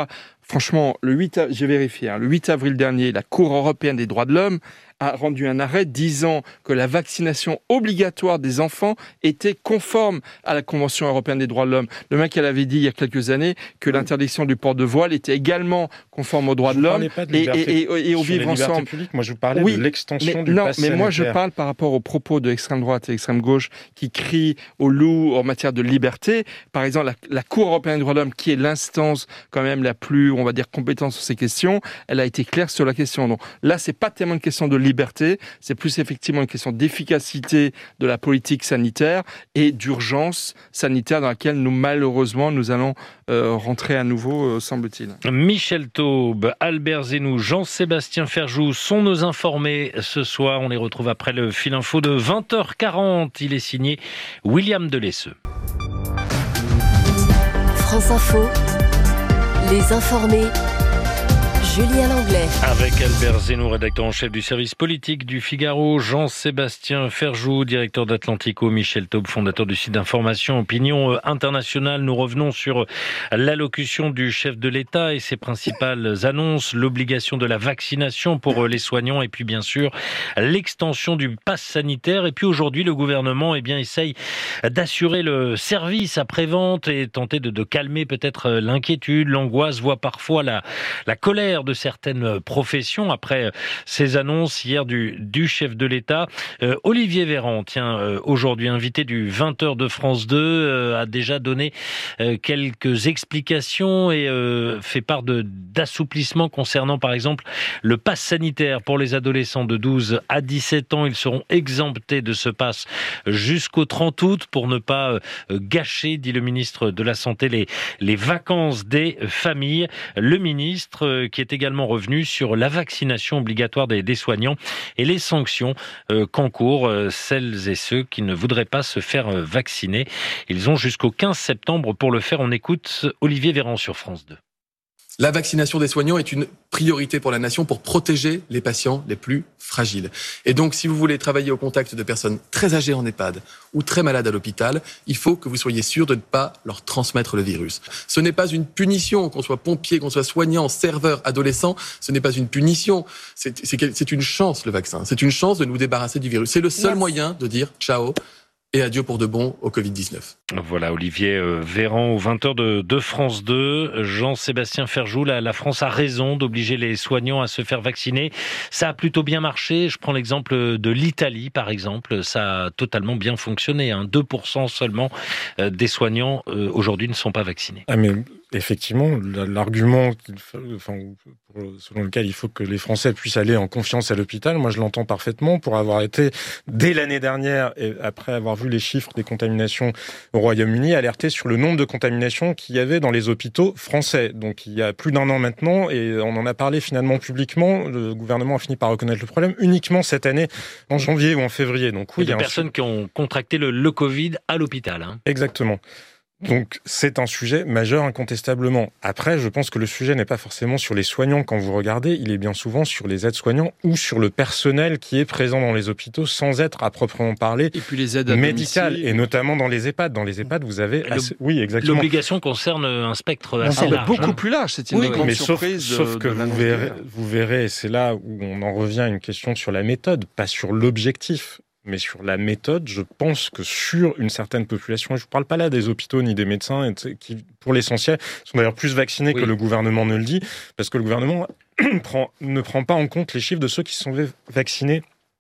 franchement, le huit, j'ai vérifié, hein, le huit avril dernier, la Cour européenne des droits de l'homme a rendu un arrêt disant que la vaccination obligatoire des enfants était conforme à la Convention européenne des droits de l'homme. Le mec, elle avait dit il y a quelques années que l'interdiction du port de voile était également conforme aux droits de l'homme de et, et, et, et au vivre ensemble. Publiques. Moi, je vous parlais oui, de l'extension mais, du non, pass mais sanitaire. moi, je parle par rapport aux propos de l'extrême droite et l'extrême gauche qui crient au loup en matière de liberté. Par exemple, la, la Cour européenne des droits de l'homme, qui est l'instance quand même la plus, on va dire, compétente sur ces questions, elle a été claire sur la question. Donc là, c'est pas tellement une question de liberté, c'est plus effectivement une question d'efficacité de la politique sanitaire et d'urgence sanitaire dans laquelle nous, malheureusement, nous allons euh, rentrer à nouveau, euh, semble-t-il. Michel Taube, Albert Zenou, Jean-Sébastien Ferjou sont nos informés ce soir. On les retrouve après le fil info de vingt heures quarante. Il est signé William Delesseux. France Info, les informés. Julien Langlais. Avec Albert Zenou, rédacteur en chef du service politique du Figaro, Jean-Sébastien Ferjou, directeur d'Atlantico, Michel Taube, fondateur du site d'information Opinion Internationale. Nous revenons sur l'allocution du chef de l'État et ses principales annonces, l'obligation de la vaccination pour les soignants et puis bien sûr l'extension du pass sanitaire. Et puis aujourd'hui, le gouvernement eh bien, essaye d'assurer le service après-vente et tenter de, de calmer peut-être l'inquiétude, l'angoisse, voire parfois la, la colère de certaines professions après ces annonces hier du, du chef de l'État. Euh, Olivier Véran, tiens, euh, aujourd'hui invité du vingt heures de France deux, euh, a déjà donné euh, quelques explications et euh, fait part de, d'assouplissement concernant par exemple le pass sanitaire pour les adolescents de douze à dix-sept ans. Ils seront exemptés de ce pass jusqu'au trente août pour ne pas euh, gâcher, dit le ministre de la Santé, les, les vacances des familles. Le ministre euh, qui est également revenu sur la vaccination obligatoire des, des soignants et les sanctions euh, qu'encourent euh, celles et ceux qui ne voudraient pas se faire euh, vacciner. Ils ont jusqu'au quinze septembre pour le faire. On écoute Olivier Véran sur France deux. La vaccination des soignants est une priorité pour la nation pour protéger les patients les plus fragiles. Et donc, si vous voulez travailler au contact de personnes très âgées en EHPAD ou très malades à l'hôpital, il faut que vous soyez sûr de ne pas leur transmettre le virus. Ce n'est pas une punition, qu'on soit pompier, qu'on soit soignant, serveur, adolescent, ce n'est pas une punition. C'est, c'est, c'est une chance, le vaccin. C'est une chance de nous débarrasser du virus. C'est le seul Merci. moyen de dire ciao et adieu pour de bon au covid dix-neuf. Voilà, Olivier Véran aux vingt heures de, de France deux. Jean-Sébastien Ferjou, la, la France a raison d'obliger les soignants à se faire vacciner. Ça a plutôt bien marché. Je prends l'exemple de l'Italie, par exemple. Ça a totalement bien fonctionné. Hein. deux pour cent seulement des soignants euh, aujourd'hui ne sont pas vaccinés. Ah mais effectivement, l'argument enfin, selon lequel il faut que les Français puissent aller en confiance à l'hôpital, moi je l'entends parfaitement pour avoir été, dès l'année dernière, et après avoir vu les chiffres des contaminations au Royaume-Uni, alerté sur le nombre de contaminations qu'il y avait dans les hôpitaux français. Donc il y a plus d'un an maintenant, et on en a parlé finalement publiquement, le gouvernement a fini par reconnaître le problème uniquement cette année, en janvier ou en février. Donc, oui, il y a des personnes un... qui ont contracté le, le Covid à l'hôpital. Hein. Exactement. Donc c'est un sujet majeur incontestablement. Après, je pense que le sujet n'est pas forcément sur les soignants quand vous regardez, il est bien souvent sur les aides-soignants ou sur le personnel qui est présent dans les hôpitaux sans être à proprement parler et puis les aides à médicales, domicile. Et notamment dans les EHPAD. Dans les EHPAD, vous avez... Assez... Oui, exactement. L'obligation concerne un spectre assez ah, large. Beaucoup hein. plus large, c'est une oui, grande mais surprise. Sauf, sauf que de vous verrez, vous verrez, et c'est là où on en revient à une question sur la méthode, pas sur l'objectif. Mais sur la méthode, je pense que sur une certaine population, et je ne parle pas là des hôpitaux ni des médecins, qui, pour l'essentiel, sont d'ailleurs plus vaccinés oui. que le gouvernement ne le dit, parce que le gouvernement prend, ne prend pas en compte les chiffres de ceux qui sont vaccinés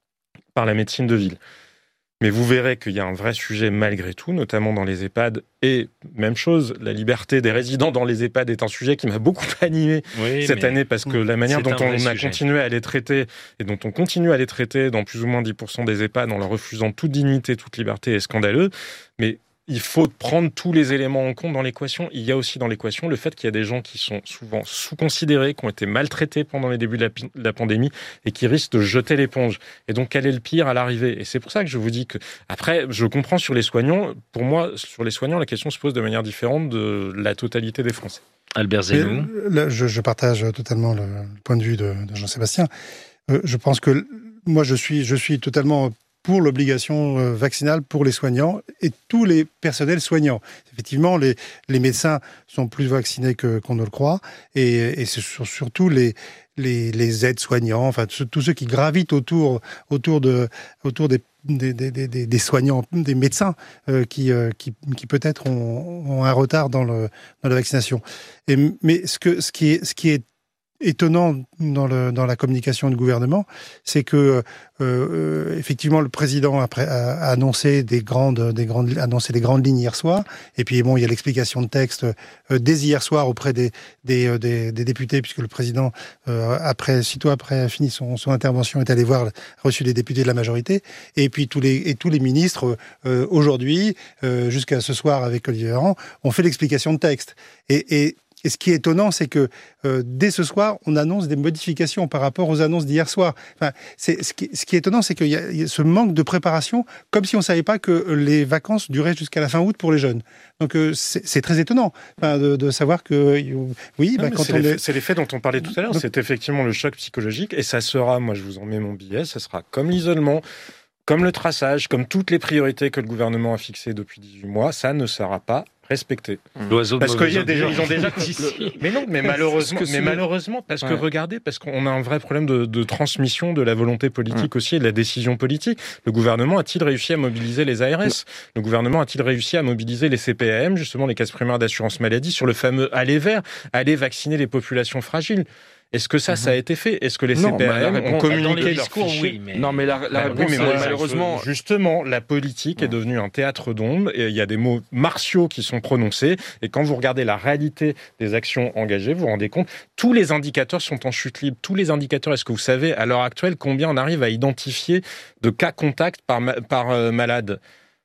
par la médecine de ville. Mais vous verrez qu'il y a un vrai sujet malgré tout, notamment dans les EHPAD. Et même chose, la liberté des résidents dans les EHPAD est un sujet qui m'a beaucoup animé oui, cette année, parce que la manière dont on a sujet. continué à les traiter, et dont on continue à les traiter dans plus ou moins dix pour cent des EHPAD en leur refusant toute dignité, toute liberté, est scandaleux. Mais il faut prendre tous les éléments en compte dans l'équation. Il y a aussi dans l'équation le fait qu'il y a des gens qui sont souvent sous-considérés, qui ont été maltraités pendant les débuts de la, de la pandémie et qui risquent de jeter l'éponge. Et donc, quel est le pire à l'arrivée ? Et c'est pour ça que je vous dis que... Après, je comprends sur les soignants. Pour moi, sur les soignants, la question se pose de manière différente de la totalité des Français. Albert Zenou. Là, je, je partage totalement le, le point de vue de, de Jean-Sébastien. Euh, je pense que moi, je suis, je suis totalement pour l'obligation euh, vaccinale pour les soignants et tous les personnels soignants. Effectivement, les, les médecins sont plus vaccinés que, qu'on ne le croit, et, et c'est sur, surtout les, les, les aides-soignants, enfin tous ceux qui gravitent autour, autour, de, autour des, des, des, des, des soignants, des médecins euh, qui, euh, qui, qui peut-être ont, ont un retard dans, le, dans la vaccination. Et, mais ce, que, ce, qui est, ce qui est étonnant dans, le, dans la communication du gouvernement, c'est que euh, effectivement le président a, a annoncé des grandes, des grandes, annoncé des grandes lignes hier soir, et puis bon, il y a l'explication de texte euh, dès hier soir auprès des, des, des, des députés, puisque le président, euh, après, sitôt après fini son, son intervention, est allé voir, reçu les députés de la majorité, et puis tous les, et tous les ministres euh, aujourd'hui, euh, jusqu'à ce soir avec Olivier Véran, ont fait l'explication de texte. Et, et Et ce qui est étonnant, c'est que euh, dès ce soir, on annonce des modifications par rapport aux annonces d'hier soir. Enfin, c'est, ce, qui, ce qui est étonnant, c'est qu'il y a, il y a ce manque de préparation, comme si on ne savait pas que les vacances duraient jusqu'à la fin août pour les jeunes. Donc euh, c'est, c'est très étonnant enfin, de, de savoir que... Euh, oui, non, bah, quand c'est, on l'effet, est... c'est l'effet dont on parlait tout à l'heure. Donc, c'est effectivement le choc psychologique. Et ça sera, moi je vous en mets mon billet, ça sera comme l'isolement, comme le traçage, comme toutes les priorités que le gouvernement a fixées depuis dix-huit mois, ça ne sera pas respecté. L'oiseau parce qu'ils ont déjà, ils ont déjà ici. Mais non, mais malheureusement, mais malheureusement, parce que ouais. regardez, parce qu'on a un vrai problème de, de transmission de la volonté politique ouais. aussi et de la décision politique. Le gouvernement a-t-il réussi à mobiliser les A R S ? Le gouvernement a-t-il réussi à mobiliser les C P A M, justement les caisses primaires d'assurance maladie, sur le fameux aller vers, aller vacciner les populations fragiles ? Est-ce que ça, mmh. ça a été fait ? Est-ce que les non, C P A M bah, ont communiqué les discours, oui, mais... Non, mais la, la bah, réponse, oui, mais euh, malheureusement... Justement, la politique ouais. est devenue un théâtre d'ombre, et il y a des mots martiaux qui sont prononcés, et quand vous regardez la réalité des actions engagées, vous vous rendez compte, tous les indicateurs sont en chute libre. Tous les indicateurs, est-ce que vous savez, à l'heure actuelle, combien on arrive à identifier de cas contacts par, par euh, malade ?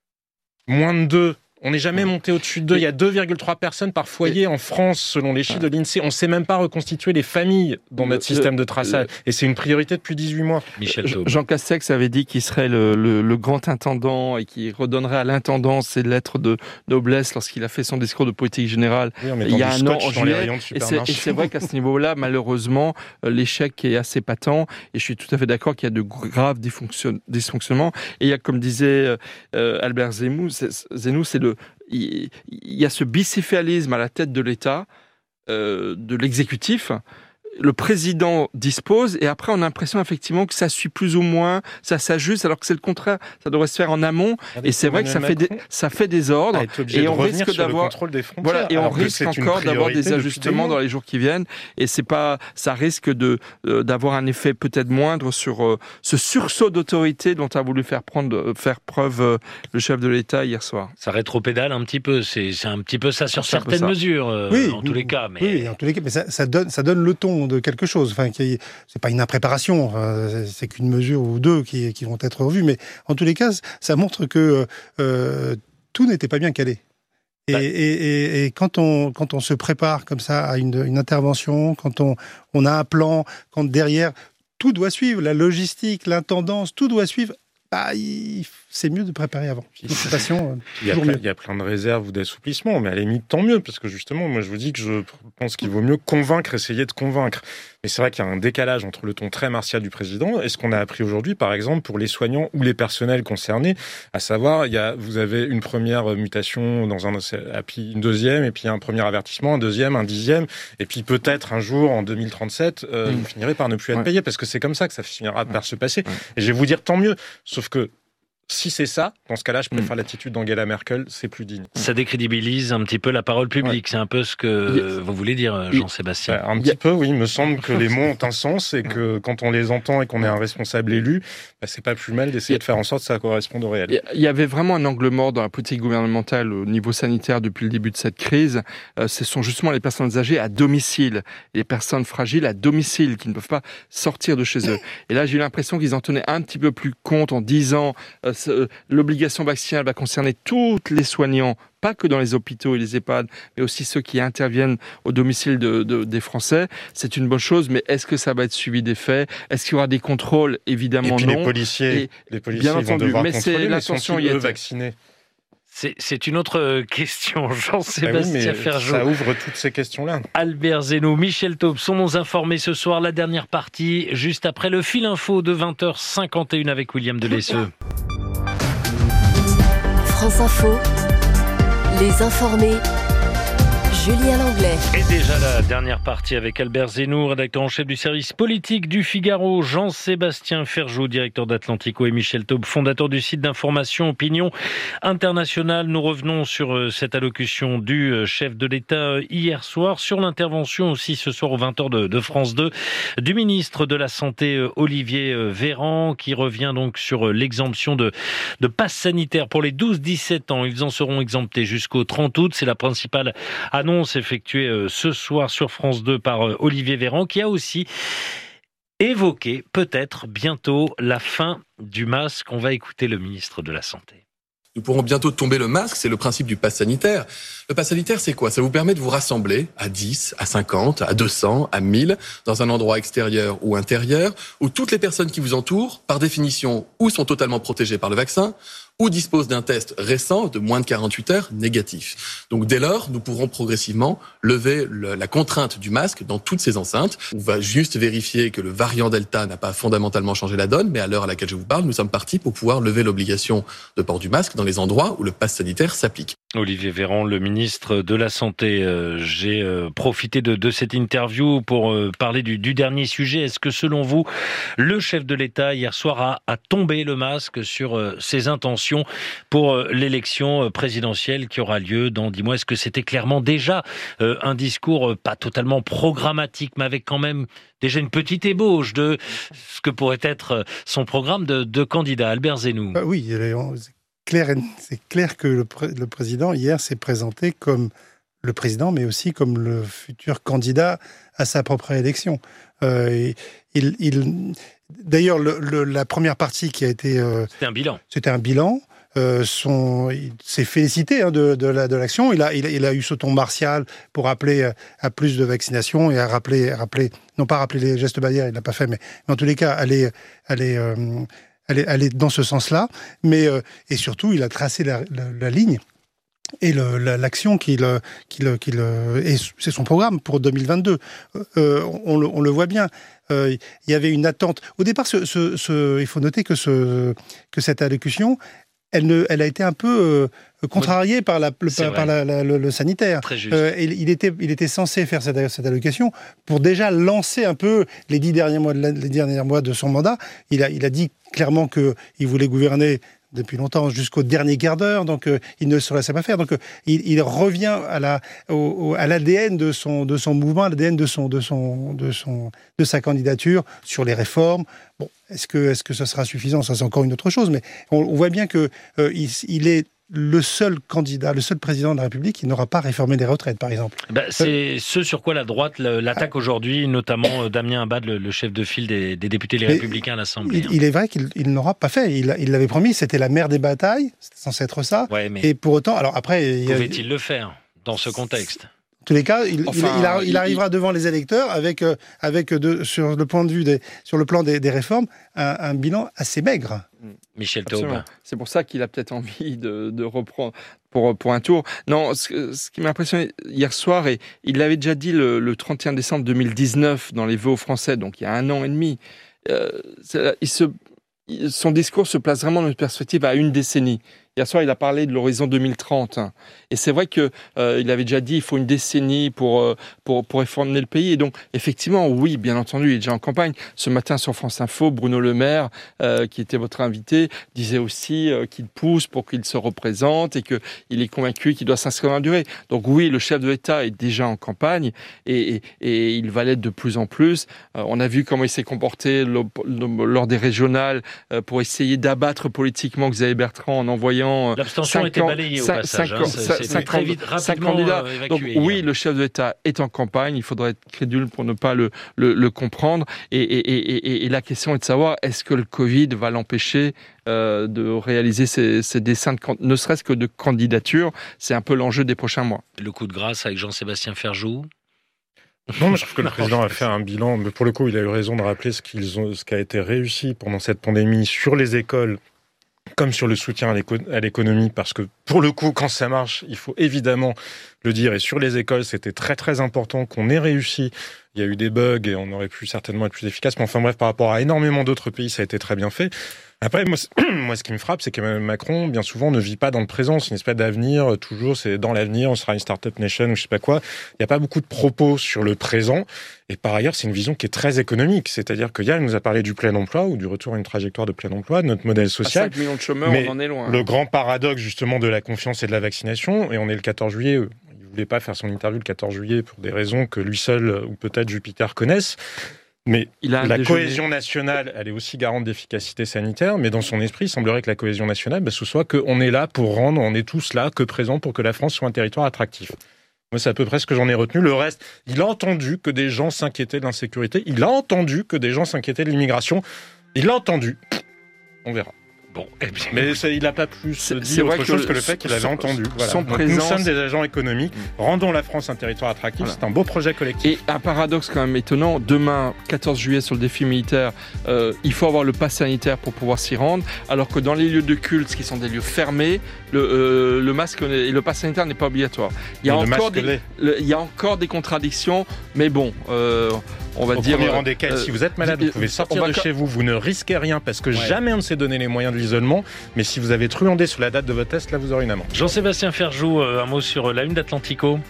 Moins de deux. On n'est jamais monté au-dessus de deux. Il y a deux virgule trois personnes par foyer en France, selon les chiffres de l'INSEE. On ne sait même pas reconstituer les familles dans notre système de traçage. Et c'est une priorité depuis dix-huit mois. Michel Taube. Jean Castex avait dit qu'il serait le, le, le grand intendant et qu'il redonnerait à l'intendant ses lettres de noblesse lorsqu'il a fait son discours de politique générale oui, il y a un an en juillet. Et c'est, et c'est vrai qu'à ce niveau-là, malheureusement, l'échec est assez patent. Et je suis tout à fait d'accord qu'il y a de graves dysfonctionnements. Et il y a, comme disait euh, Albert Zenou, c'est, Zenou, c'est le il y a ce bicéphalisme à la tête de l'État, euh, de l'exécutif. Le président dispose et après on a l'impression effectivement que ça suit plus ou moins, ça s'ajuste alors que c'est le contraire, ça devrait se faire en amont. Avec et c'est vrai que ça fait, des, ça fait des ordres et on risque d'avoir voilà et on risque encore d'avoir des ajustements des dans les jours qui viennent et c'est pas ça risque de euh, d'avoir un effet peut-être moindre sur euh, ce sursaut d'autorité dont a voulu faire prendre faire preuve euh, le chef de l'État hier soir. Ça rétropédale un petit peu, c'est c'est un petit peu ça sur c'est certaines mesures euh, oui, en tous les cas mais oui, en tous les cas mais ça, ça donne ça donne le ton de quelque chose. Enfin, qui, c'est pas une impréparation, enfin, c'est qu'une mesure ou deux qui, qui vont être revues, mais en tous les cas, ça montre que euh, tout n'était pas bien calé. Et, ouais. et, et, et quand on quand on se prépare comme ça à une, une intervention, quand on on a un plan, quand derrière tout doit suivre, la logistique, l'intendance, tout doit suivre. Bah, il, c'est mieux de préparer avant. Il y, a plein, il y a plein de réserves ou d'assouplissements, mais à la limite, tant mieux, parce que justement, moi, je vous dis que je pense qu'il vaut mieux convaincre, essayer de convaincre. Mais c'est vrai qu'il y a un décalage entre le ton très martial du président et ce qu'on a appris aujourd'hui, par exemple, pour les soignants ou les personnels concernés, à savoir, il y a, vous avez une première mutation dans un, puis une deuxième, et puis un premier avertissement, un deuxième, un dixième, et puis peut-être un jour, en deux mille trente-sept, euh, mmh. vous finirez par ne plus être ouais. payé, parce que c'est comme ça que ça finira par se passer. Ouais. Et je vais vous dire, tant mieux. Sauf que si c'est ça, dans ce cas-là, je préfère mmh. l'attitude d'Angela Merkel, c'est plus digne. Ça décrédibilise un petit peu la parole publique, ouais. c'est un peu ce que yes. vous voulez dire, Jean-Sébastien. Un petit peu, oui, il me semble que les mots ont un sens et que quand on les entend et qu'on est un responsable élu, bah, c'est pas plus mal d'essayer de faire en sorte que ça corresponde au réel. Il y avait vraiment un angle mort dans la politique gouvernementale au niveau sanitaire depuis le début de cette crise. Euh, ce sont justement les personnes âgées à domicile, les personnes fragiles à domicile qui ne peuvent pas sortir de chez eux. Et là, j'ai eu l'impression qu'ils en tenaient un petit peu plus compte en disant euh, l'obligation vaccinale va concerner tous les soignants, pas que dans les hôpitaux et les EHPAD, mais aussi ceux qui interviennent au domicile de, de, des Français. C'est une bonne chose, mais est-ce que ça va être suivi des faits ? Est-ce qu'il y aura des contrôles ? Évidemment, et puis non. Les policiers, et, les policiers bien vont entendu, devoir mais contrôler, c'est l'intention y est vaccinés. C'est, c'est une autre question, Jean-Sébastien bah oui, Ferjaux. Ça ouvre toutes ces questions-là. Albert Zenou, Michel Taube sont nos informés ce soir. La dernière partie, juste après le fil info de vingt heures cinquante et une avec William Delesseux. France Info, les informés, Julien Langlais. Et déjà la dernière partie avec Albert Zeno, rédacteur en chef du service politique du Figaro, Jean-Sébastien Ferjou, directeur d'Atlantico, et Michel Taube, fondateur du site d'information Opinion Internationale. Nous revenons sur cette allocution du chef de l'État hier soir, sur l'intervention aussi ce soir aux vingt heures de, de France deux du ministre de la Santé Olivier Véran, qui revient donc sur l'exemption de, de passe sanitaire pour les douze dix-sept ans. Ils en seront exemptés jusqu'au trente août. C'est la principale annonce effectuée ce soir sur France deux par Olivier Véran, qui a aussi évoqué peut-être bientôt la fin du masque. On va écouter le ministre de la Santé. Nous pourrons bientôt tomber le masque, c'est le principe du pass sanitaire. Le pass sanitaire, c'est quoi ? Ça vous permet de vous rassembler à dix, à cinquante, à deux cents, à mille, dans un endroit extérieur ou intérieur, où toutes les personnes qui vous entourent, par définition, ou sont totalement protégées par le vaccin, ou disposent d'un test récent de moins de quarante-huit heures négatif. Donc dès lors, nous pourrons progressivement lever le, la contrainte du masque dans toutes ces enceintes. On va juste vérifier que le variant Delta n'a pas fondamentalement changé la donne, mais à l'heure à laquelle je vous parle, nous sommes partis pour pouvoir lever l'obligation de port du masque dans les endroits où le pass sanitaire s'applique. Olivier Véran, le ministre de la Santé. Euh, j'ai euh, profité de, de cette interview pour euh, parler du, du dernier sujet. Est-ce que selon vous, le chef de l'État hier soir a, a tombé le masque sur euh, ses intentions pour euh, l'élection euh, présidentielle qui aura lieu dans dix mois? Est-ce que c'était clairement déjà euh, un discours euh, pas totalement programmatique, mais avec quand même déjà une petite ébauche de ce que pourrait être son programme de, de candidat? Albert Zenou. Bah oui, Clair, c'est clair que le, pré- le président, hier, s'est présenté comme le président, mais aussi comme le futur candidat à sa propre élection. Euh, il, il, d'ailleurs, le, le, la première partie qui a été... Euh, c'était un bilan. C'était un bilan. Euh, son, il s'est félicité hein, de, de, la, de l'action. Il a, il, il a eu ce ton martial pour appeler à, à plus de vaccination et à rappeler, à rappeler, non pas rappeler les gestes barrières, il ne l'a pas fait, mais, mais en tous les cas, aller... aller euh, Elle est, elle est dans ce sens-là, mais euh, et surtout, il a tracé la, la, la ligne et le, la, l'action qu'il, qu'il, qu'il et c'est son programme pour deux mille vingt-deux. Euh, on, le, on le voit bien. Euh, il y avait une attente. Au départ, ce, ce, ce, il faut noter que, ce, que cette allocution, elle, ne, elle a été un peu euh, contrariée oui. par, la, le, par, par la, la, le, le sanitaire. Très juste. Euh, il, il, était, il était censé faire cette, cette allocation pour déjà lancer un peu les dix derniers mois de, la, les derniers mois de son mandat. Il a, il a dit clairement qu'il voulait gouverner depuis longtemps, jusqu'au dernier quart d'heure, donc euh, il ne se laissait pas faire. Donc euh, il, il revient à, la, au, au, à l'A D N de son, de son mouvement, à l'A D N de, son, de, son, de, son, de sa candidature sur les réformes. Bon, est-ce que, est-ce que ça sera suffisant ? Ça, c'est encore une autre chose, mais on, on voit bien qu'il euh, il est le seul candidat, le seul président de la République qui n'aura pas réformé les retraites, par exemple. Ben, c'est euh, ce sur quoi la droite l'attaque ah, aujourd'hui, notamment Damien Abad, le, le chef de file des, des députés les Républicains à l'Assemblée. Il, il est vrai qu'il il n'aura pas fait. Il, il l'avait promis, c'était la mère des batailles, c'était censé être ça. Ouais, mais et pour autant, alors après... Il pouvait-il le faire dans ce contexte ? En tous les cas, il, enfin, il, il, a, il arrivera il... devant les électeurs avec, euh, avec de, sur le point de vue des, sur le plan des, des réformes, un, un bilan assez maigre. Michel Taube. C'est pour ça qu'il a peut-être envie de, de reprendre pour, pour un tour. Non, ce, ce qui m'a impressionné hier soir, et il l'avait déjà dit le, le trente et un décembre deux mille dix-neuf dans les vœux aux Français, donc il y a un an et demi, euh, il se, son discours se place vraiment dans une perspective à une décennie. Hier soir, il a parlé de l'horizon deux mille trente. Et c'est vrai qu'il euh, avait déjà dit qu'il faut une décennie pour, euh, pour, pour réformer le pays. Et donc, effectivement, oui, bien entendu, il est déjà en campagne. Ce matin, sur France Info, Bruno Le Maire, euh, qui était votre invité, disait aussi euh, qu'il pousse pour qu'il se représente et qu'il est convaincu qu'il doit s'inscrire dans la durée. Donc oui, le chef de l'État est déjà en campagne et, et, et il va l'être de plus en plus. Euh, on a vu comment il s'est comporté le, le, lors des régionales euh, pour essayer d'abattre politiquement Xavier Bertrand en envoyant l'abstention était balayée au cinq, passage. cinq, hein, c'est, c'est très vite, rapidement candidats. Euh, Donc oui, hier. Le chef de l'État est en campagne. Il faudrait être crédule pour ne pas le, le, le comprendre. Et, et, et, et, et la question est de savoir, est-ce que le Covid va l'empêcher euh, de réaliser ses, ses dessins, de, ne serait-ce que de candidature? C'est un peu l'enjeu des prochains mois. Le coup de grâce avec Jean-Sébastien Ferjou. Non, mais je trouve que le président a fait un bilan. Mais pour le coup, il a eu raison de rappeler ce, qu'ils ont, ce qui a été réussi pendant cette pandémie sur les écoles, comme sur le soutien à, l'éco- à l'économie, parce que pour le coup, quand ça marche, il faut évidemment le dire. Et sur les écoles, c'était très très important qu'on ait réussi. Il y a eu des bugs et on aurait pu certainement être plus efficace. Mais enfin bref, par rapport à énormément d'autres pays, ça a été très bien fait. Après, moi, moi, ce qui me frappe, c'est que Macron, bien souvent, ne vit pas dans le présent. C'est une espèce d'avenir, toujours, c'est dans l'avenir, on sera une start-up nation ou je sais pas quoi. Il n'y a pas beaucoup de propos sur le présent. Et par ailleurs, c'est une vision qui est très économique. C'est-à-dire que Yann nous a parlé du plein emploi ou du retour à une trajectoire de plein emploi, de notre modèle social. À cinq millions de chômeurs, mais on en est loin. Le grand paradoxe, justement, de la confiance et de la vaccination, et on est le quatorze juillet, il ne voulait pas faire son interview le quatorze juillet pour des raisons que lui seul, ou peut-être Jupiter, connaissent. Mais la déjeuner. cohésion nationale, elle est aussi garante d'efficacité sanitaire, mais dans son esprit, il semblerait que la cohésion nationale, bah, ce soit qu'on est là pour rendre, on est tous là, que présents pour que la France soit un territoire attractif. Moi, c'est à peu près ce que j'en ai retenu. Le reste, il a entendu que des gens s'inquiétaient de l'insécurité, il a entendu que des gens s'inquiétaient de l'immigration, il a entendu. On verra. Bon, eh bien, mais ça, il n'a pas plus c'est, dit c'est autre que chose le, que le fait qu'il avait son, entendu. Voilà. Son Donc, présence... Nous sommes des agents économiques, rendons la France un territoire attractif, voilà. C'est un beau projet collectif. Et un paradoxe quand même étonnant, demain, quatorze juillet, sur le défi militaire, euh, il faut avoir le pass sanitaire pour pouvoir s'y rendre, alors que dans les lieux de culte, qui sont des lieux fermés, le, euh, le masque et le pass sanitaire n'est pas obligatoire. Il y a, encore des, le, il y a encore des contradictions, mais bon... Euh, on va Au dire, premier rang desquels, euh, si vous êtes malade, vous pouvez sortir de chez vous, vous ne risquez rien parce que ouais. jamais on ne s'est donné les moyens de l'isolement. Mais si vous avez truandé sur la date de votre test, là vous aurez une amende. Jean-Sébastien Ferjou, un mot sur la une d'Atlantico.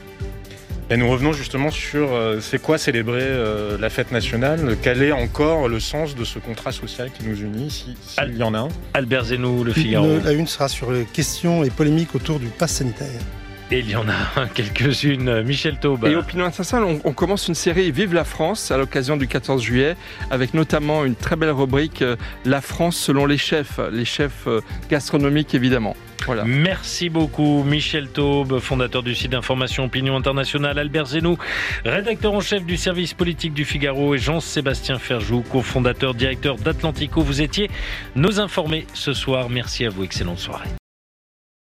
Et nous revenons justement sur euh, c'est quoi célébrer euh, la fête nationale, quel est encore le sens de ce contrat social qui nous unit, s'il si, si y en a un. Albert Zenou, Le Figaro. Le, la une sera sur les questions et polémiques autour du pass sanitaire. Et il y en a quelques-unes. Michel Taube. Et Opinion Internationale, on, on commence une série Vive la France à l'occasion du quatorze juillet, avec notamment une très belle rubrique euh, La France selon les chefs, les chefs euh, gastronomiques évidemment. Voilà. Merci beaucoup Michel Taube, fondateur du site d'information Opinion Internationale, Albert Zenou, rédacteur en chef du service politique du Figaro, et Jean-Sébastien Ferjou, cofondateur, directeur d'Atlantico. Vous étiez nos informés ce soir. Merci à vous, excellente soirée.